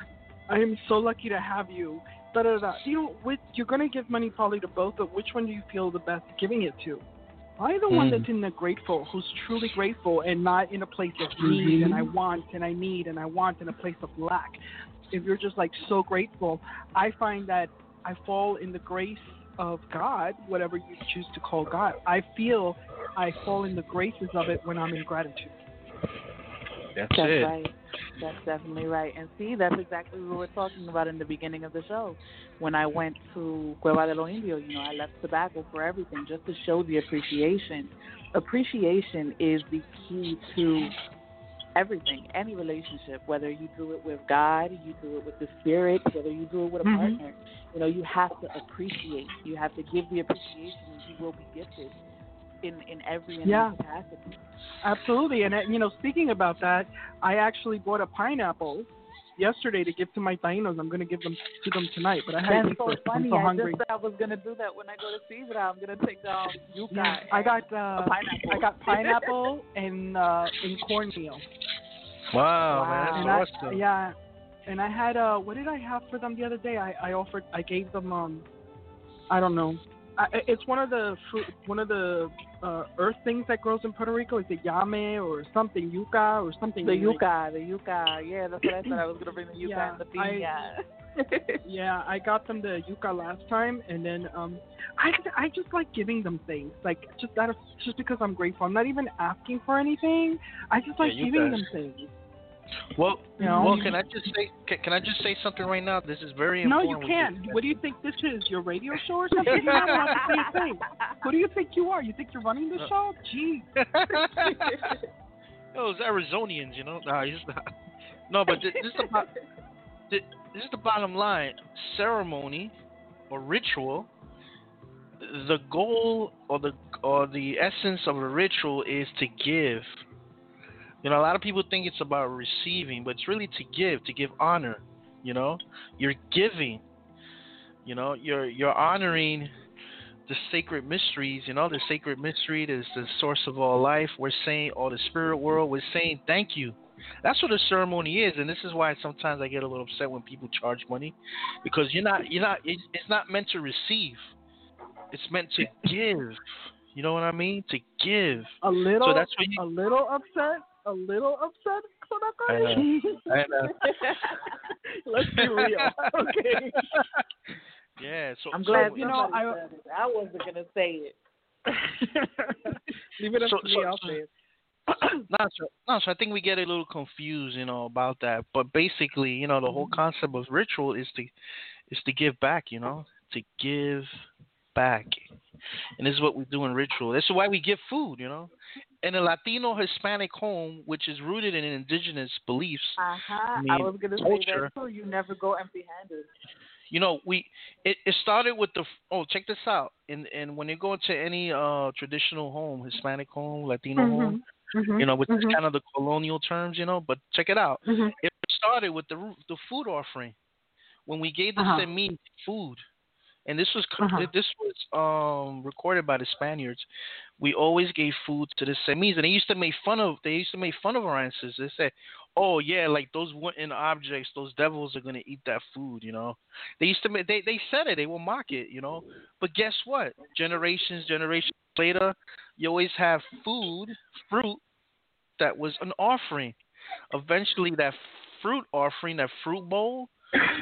I am so lucky to have you. Da da da. You know, which, you're gonna give money probably to both, but which one do you feel the best giving it to? Probably the one Mm. that's in the grateful, who's truly grateful and not in a place of need and I want and I need and I want in a place of lack. If you're just like so grateful, I find that I fall in the grace of God, whatever you choose to call God. I feel I fall in the graces of it when I'm in gratitude. That's, That's it. right. That's definitely right. And see, that's exactly what we were talking about in the beginning of the show. When I went to Cueva de los Indios, you know, I left tobacco for everything just to show the appreciation. Appreciation is the key to everything, any relationship, whether you do it with God, you do it with the spirit, whether you do it with a Mm-hmm. partner. You know, you have to appreciate. You have to give the appreciation and you will be gifted in, in every and Yeah. any capacity. Absolutely. And, uh, you know, speaking about that, I actually bought a pineapple yesterday to give to my Tainos. I'm going to give them to them tonight, but I had to That's eat so first. I'm funny. so I hungry. just said I was gonna do that when I go to Caesar. I'm gonna take um yuca. Yeah, I got uh, a pineapple. I got pineapple and uh, and cornmeal. Wow, Wow. man, And that's I, awesome. yeah, and I had uh, what did I have for them the other day? I, I offered, I gave them um, I don't know. I, it's one of the fruit, one of the uh, earth things that grows in Puerto Rico. Is it yame or something, yuca or something? The like- yuca, the yuca. Yeah, that's what I said. I was gonna bring the yuca Yeah, and the piña. Yeah, I got them the yuca last time, and then um, I I just like giving them things, like just out of just because I'm grateful. I'm not even asking for anything. I just like Yeah, giving yuca. them things. Well, You know? well, can I just say? Can, can I just say something right now? This is very No, important. you what can't. What do you think this is? Your radio show or something? You're not allowed to say a thing. Who do you think you are? You think you're running the Uh, show? Gee. Those Arizonians, you know. Nah, he's not. No, but this, this is about. This is the bottom line. Ceremony or ritual. The goal or the or the essence of a ritual is to give. You know, a lot of people think it's about receiving, but it's really to give, to give honor. You know, you're giving. You know, you're you're honoring the sacred mysteries. You know, the sacred mystery is the source of all life. We're saying, or the spirit world, we're saying thank you. That's what a ceremony is, and this is why sometimes I get a little upset when people charge money, because you're not, you're not, it- it's not meant to receive. It's meant to give. You know what I mean? To give. A little, So that's what you. a little upset, a little upset. I know. I know. Let's be real, okay? Yeah. So I'm so, glad you know, somebody I- said it. I wasn't gonna say it. Leave it up So- to me. so- I'll say it. No, so, no, so I think we get a little confused, you know, about that. But basically, you know, the whole concept of ritual is to is to give back, you know, to give back, and this is what we do in ritual. This is why we give food, you know, in a Latino Hispanic home, which is rooted in indigenous beliefs. Uh huh. I, mean, was gonna culture. say that too. You never go empty-handed. You know, we it, it started with the oh check this out, and and when you go into any uh traditional home, Hispanic home, Latino home. You know, which is kind of the colonial terms, you know, but check it out. Mhm. It started with the ru- the food offering when we gave the Uh-huh. semi food, and this was co- Uh-huh. this was um recorded by the Spaniards. We always gave food to the semis, and they used to make fun of they used to make fun of our ancestors. They said, "Oh yeah, like those wooden objects, those devils are gonna eat that food," you know. They used to make, they they said it, they will mock it, you know. But guess what? Generations, generations later, you always have food, fruit that was an offering. Eventually, that fruit offering, that fruit bowl,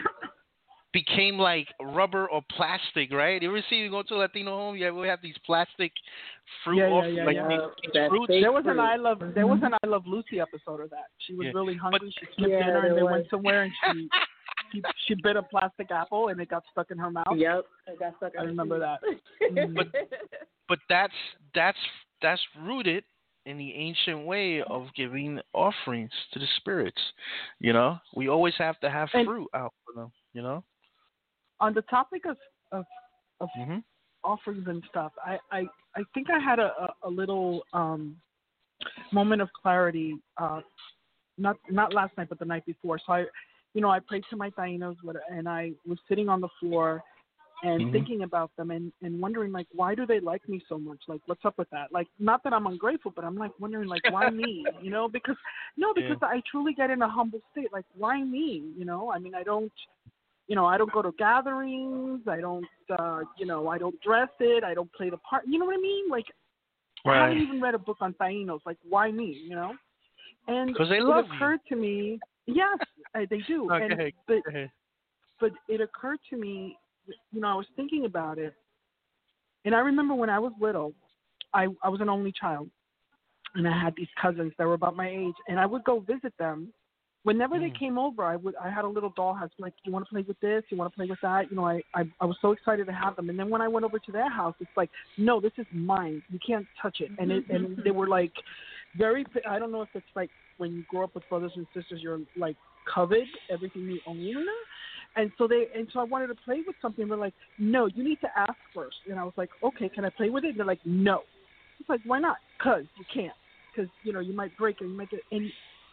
became like rubber or plastic, right? You ever see you go to a Latino home, you ever have these plastic fruit Yeah, yeah, off, yeah, like yeah. these, Uh, these that fruits? fake There was an fruit. I love there was an I Love Lucy episode of that. She was Yeah. really hungry. She skipped Yeah, dinner and there they was. went somewhere and she, she she bit a plastic apple and it got stuck in her mouth. Yep. I got stuck in I the remember seat. that. But but that's that's that's rooted in the ancient way of giving offerings to the spirits. You know, we always have to have And- fruit out for them. You know. On the topic of of, of hmm offerings and stuff, I, I, I think I had a, a, a little um, moment of clarity, uh, not not last night, but the night before. So I, you know, I prayed to my Tainos, what- and I was sitting on the floor, and Mhm. thinking about them and, and wondering like why do they like me so much? Like what's up with that? Like not that I'm ungrateful, but I'm like wondering like why me? You know, because no, Yeah. because I truly get in a humble state. Like why me? You know, I mean I don't you know, I don't go to gatherings, I don't uh, you know, I don't dress it, I don't play the part you know what I mean? Like I Right. haven't even read a book on Tainos, like why me, you know? And 'Cause they it love you. occurred to me yes, I, they do. Okay. And but Okay. but it occurred to me, you know, I was thinking about it, and I remember when I was little, I I was an only child, and I had these cousins that were about my age, and I would go visit them. Whenever they Mm. came over, I would I had a little dollhouse. Like, you want to play with this? You want to play with that? You know, I, I I was so excited to have them. And then when I went over to their house, it's like, no, this is mine. You can't touch it. And it and they were like, very. I don't know if it's like when you grow up with brothers and sisters, you're like coveted everything you own. And so they and so I wanted to play with something. They're like, no, you need to ask first. And I was like, okay, can I play with it? And they're like, no. It's like, why not? Because you can't. Because you know you might break it. You might get and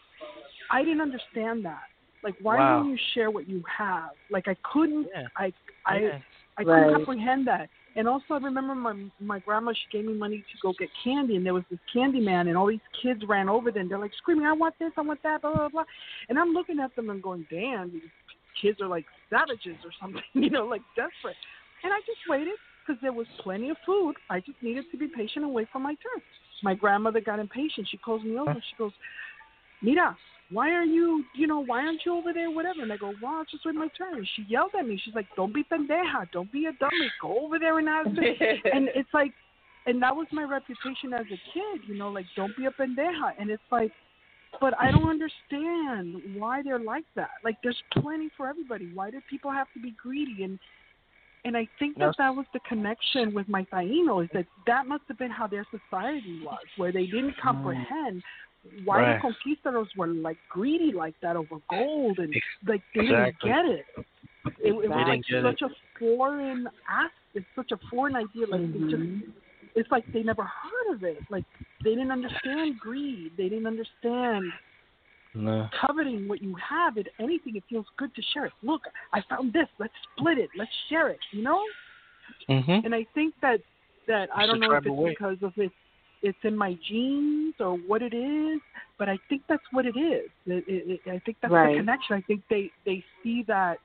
I didn't understand that. Like, why Wow. wouldn't you share what you have? Like, I couldn't, Yeah. I, I, Yeah. I couldn't Right. comprehend that. And also, I remember my my grandma. She gave me money to go get candy, and there was this candy man, and all these kids ran over there, and they're like screaming, "I want this! I want that!" Blah blah blah. And I'm looking at them and going, "Damn, these kids are like savages or something, you know, like desperate." And I just waited because there was plenty of food. I just needed to be patient and wait for my turn. My grandmother got impatient. She calls me over. She goes, Mira, why are you, you know, why aren't you over there, whatever? And I go, well, I'll just wait my turn. And she yelled at me. She's like, don't be pendeja. Don't be a dummy. Go over there and ask it. And it's like, and that was my reputation as a kid, you know, like, don't be a pendeja. And it's like, but I don't understand why they're like that. Like, there's plenty for everybody. Why do people have to be greedy? And and I think that Yes. that was the connection with my Taino, is that that must have been how their society was, where they didn't comprehend why Right. the conquistadors were like greedy like that over gold, and like they Exactly. didn't get it. It, it was They like didn't get such a foreign act. It's such a foreign idea. Like they just, it's like they never heard of it. Like they didn't understand greed. They didn't understand No. coveting what you have. It anything, it feels good to share it. Look, I found this. Let's split it. Let's share it. You know. Mhm. And I think that that I It's don't the know if tribal it's way. because of it, it's in my genes or what it is, but I think that's what it is. It, it, it, I think that's Right. the connection. I think they they see that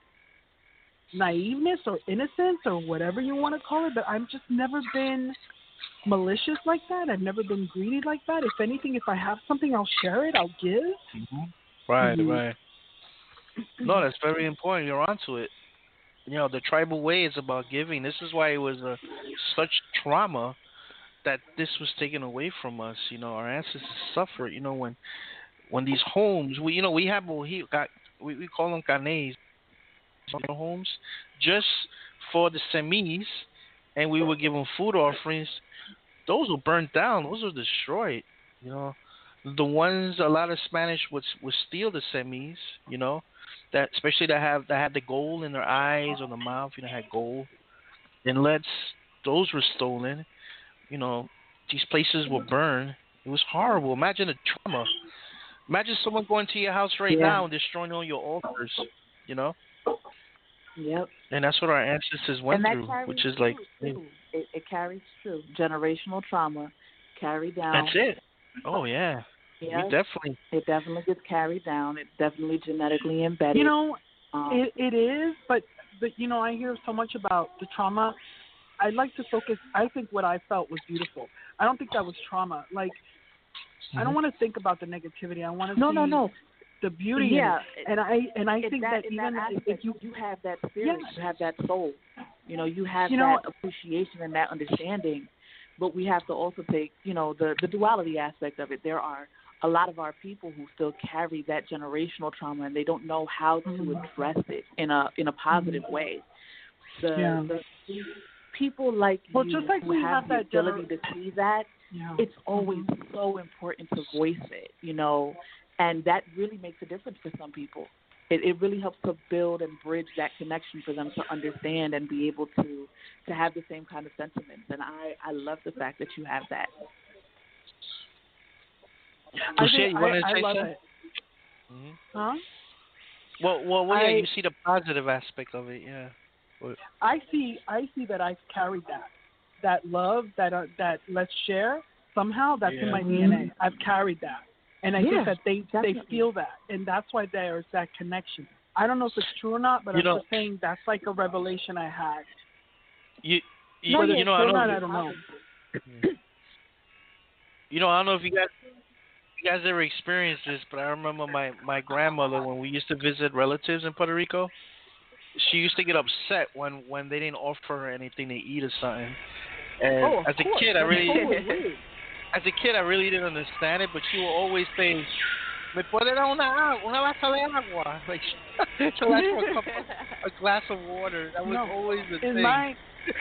naiveness or innocence or whatever you want to call it. But I've just never been malicious like that. I've never been greedy like that. If anything, if I have something, I'll share it. I'll give. Mhm. Right. Mhm. Right. No, that's very important. You're onto it. You know, the tribal way is about giving. This is why it was a such trauma that this was taken away from us. You know, our ancestors suffered. You know, when when these homes, we you know we have well, he got we, we call them canes homes just for the semis, and we would give them food offerings. Those were burnt down. Those were destroyed. You know, the ones a lot of Spanish would would steal the semis. You know, that especially that have that had the gold in their eyes or the mouth. You know, had gold. And let's those were stolen. You know, these places were burned. It was horrible. Imagine the trauma. Imagine someone going to your house right Yeah. now and destroying all your altars. You know, Yep. and that's what our ancestors went And that through, carries which is like through, too. It, it carries through. Generational trauma carried down. that's it. Oh yeah, Yes, we definitely. it definitely gets carried down. It's definitely genetically embedded. You know, um, it it is, but but you know, I hear so much about the trauma. I'd like to focus. I think what I felt was beautiful. I don't think that was trauma. Like, I don't want to think about the negativity. I want to no, see no, no. the beauty Yeah, in it. And I and I in think that, that, in even that if aspect, you you have that spirit, Yes. you have that soul. You know, you have You know- that appreciation and that understanding. But we have to also take, you know, the the duality aspect of it. There are a lot of our people who still carry that generational trauma, and they don't know how to Mhm. address it in a in a positive Mhm. way. The, Yeah. the people like Well, you just like who we have have the that ability gener- to see that, yeah. it's always Mhm. so important to voice it, you know, and that really makes a difference for some people. It, it really helps to build and bridge that connection for them to understand and be able to to have the same kind of sentiments. And I, I love the fact that you have that. I, Lucia, think- you wanted to I, I say love something? it. Mhm. Huh? Well, well, well, yeah. I- You see the positive aspect of it, yeah. What? I see. I see that I've carried that, that love, that uh, that let's share. Somehow that's Yeah. in my D N A. I've carried that, and I Yeah, think that they definitely. they feel that, and that's why there's that connection. I don't know if it's true or not, but You I'm know- just saying that's like a revelation I had. You, you, Whether you it's know, I true or don't not, I don't know. You know, I don't know if you guys, you guys ever experienced this, but I remember my my grandmother when we used to visit relatives in Puerto Rico. She used to get upset when when they didn't offer her anything to eat or something. And Oh, of as a course. kid, I That's really, totally rude. as a kid, I really didn't understand it. But she would always say, "Me puede dar una agua, una vaso de agua?" Like she'll ask for a, cup of, a glass of water. That was No. always the In thing. my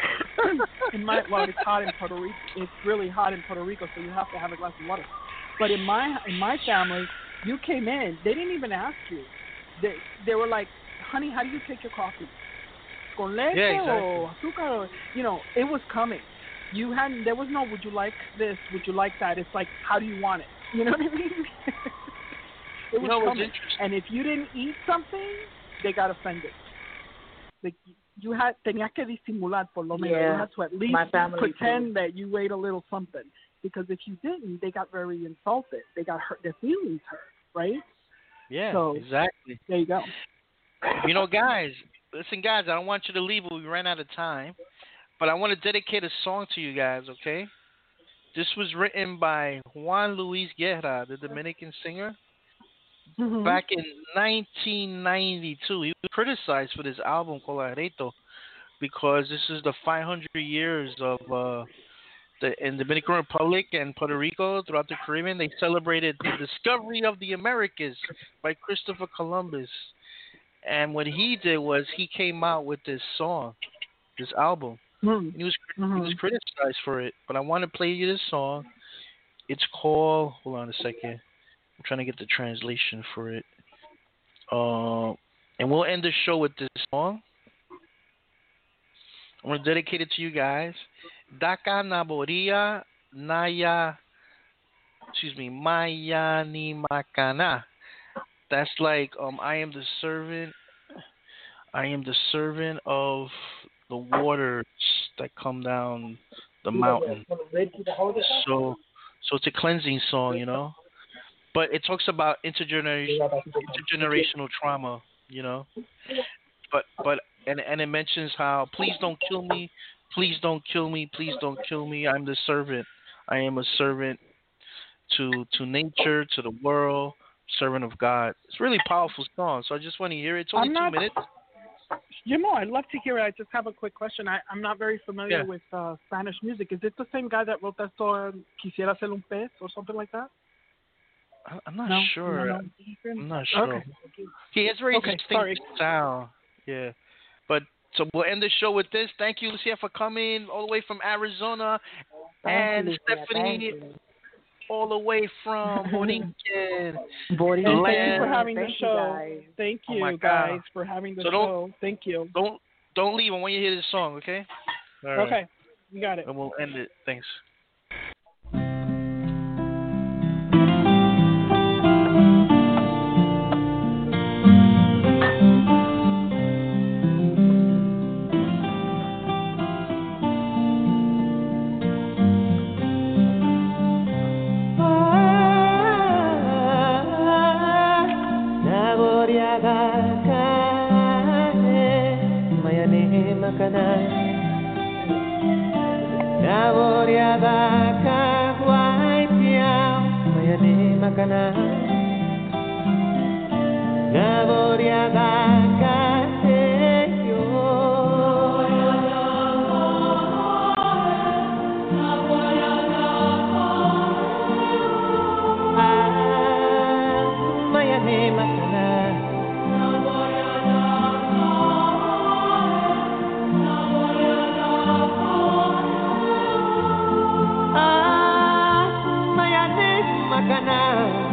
in my well, it's hot in Puerto Rico. It's really hot in Puerto Rico, so you have to have a glass of water. But in my in my family, you came in, they didn't even ask you. They they were like, "Honey, how do you take your coffee? Con leche Yeah, or azúcar?" Or, you know, it was coming. You hadn't. There was no. Would you like this? Would you like that? It's like, how do you want it? You know what I mean? It was You know what's coming. interesting? And if you didn't eat something, they got offended. Like you had, tenías que disimular por lo menos. Yeah, You had to at least my family pretend too. that you ate a little something. Because if you didn't, they got very insulted. They got hurt. Their feelings hurt, right? Yeah, So- exactly. There you go. You know, guys, listen, guys, I don't want you to leave. We ran out of time. But I want to dedicate a song to you guys, okay? This was written by Juan Luis Guerra, the Dominican singer. Mhm. Back in nineteen ninety-two, he was criticized for this album, Colareto, because this is the five hundred years of uh, the in the Dominican Republic and Puerto Rico throughout the Caribbean. They celebrated the discovery of the Americas by Christopher Columbus. And what he did was he came out with this song, this album. Mhm. He was he Mhm. was criticized for it, but I want to play you this song. It's called. Hold on a second. I'm trying to get the translation for it. Uh, and we'll end the show with this song. I'm gonna dedicate it to you guys. Daka Naboria Naya. Excuse me, Maya ni Makana. That's like um, I am the servant. I am the servant of the waters that come down the mountain. So, so it's a cleansing song, you know. But it talks about intergeneration, intergenerational trauma, you know. But but and and it mentions how please don't kill me, please don't kill me, please don't kill me. I'm the servant. I am a servant to to nature, to the world, servant of God. It's a really powerful song. So I just want to hear it. It's only I'm two not- minutes. You know, I'd love to hear it. I just have a quick question. I, I'm not very familiar Yeah. with uh, Spanish music. Is it the same guy that wrote that song, Quisiera ser un pez, or something like that? I- I'm not No? sure. No, no. I'm not sure. Okay. He has very Okay, distinct sorry. sound. Yeah. But so we'll end the show with this. Thank you, Lucia, for coming all the way from Arizona. and Thank you, Lucia. Stephanie, Thank you. all the way from Borinquen. Boarding The And thank you land. for having Thank the you, show. guys. Thank Oh you, my God. guys, for having the So don't- show. Thank you. Don't don't leave. I want you to hear this song, okay? All right. Okay, you got it. And we'll end it. Thanks. Ah, Mayane Makana.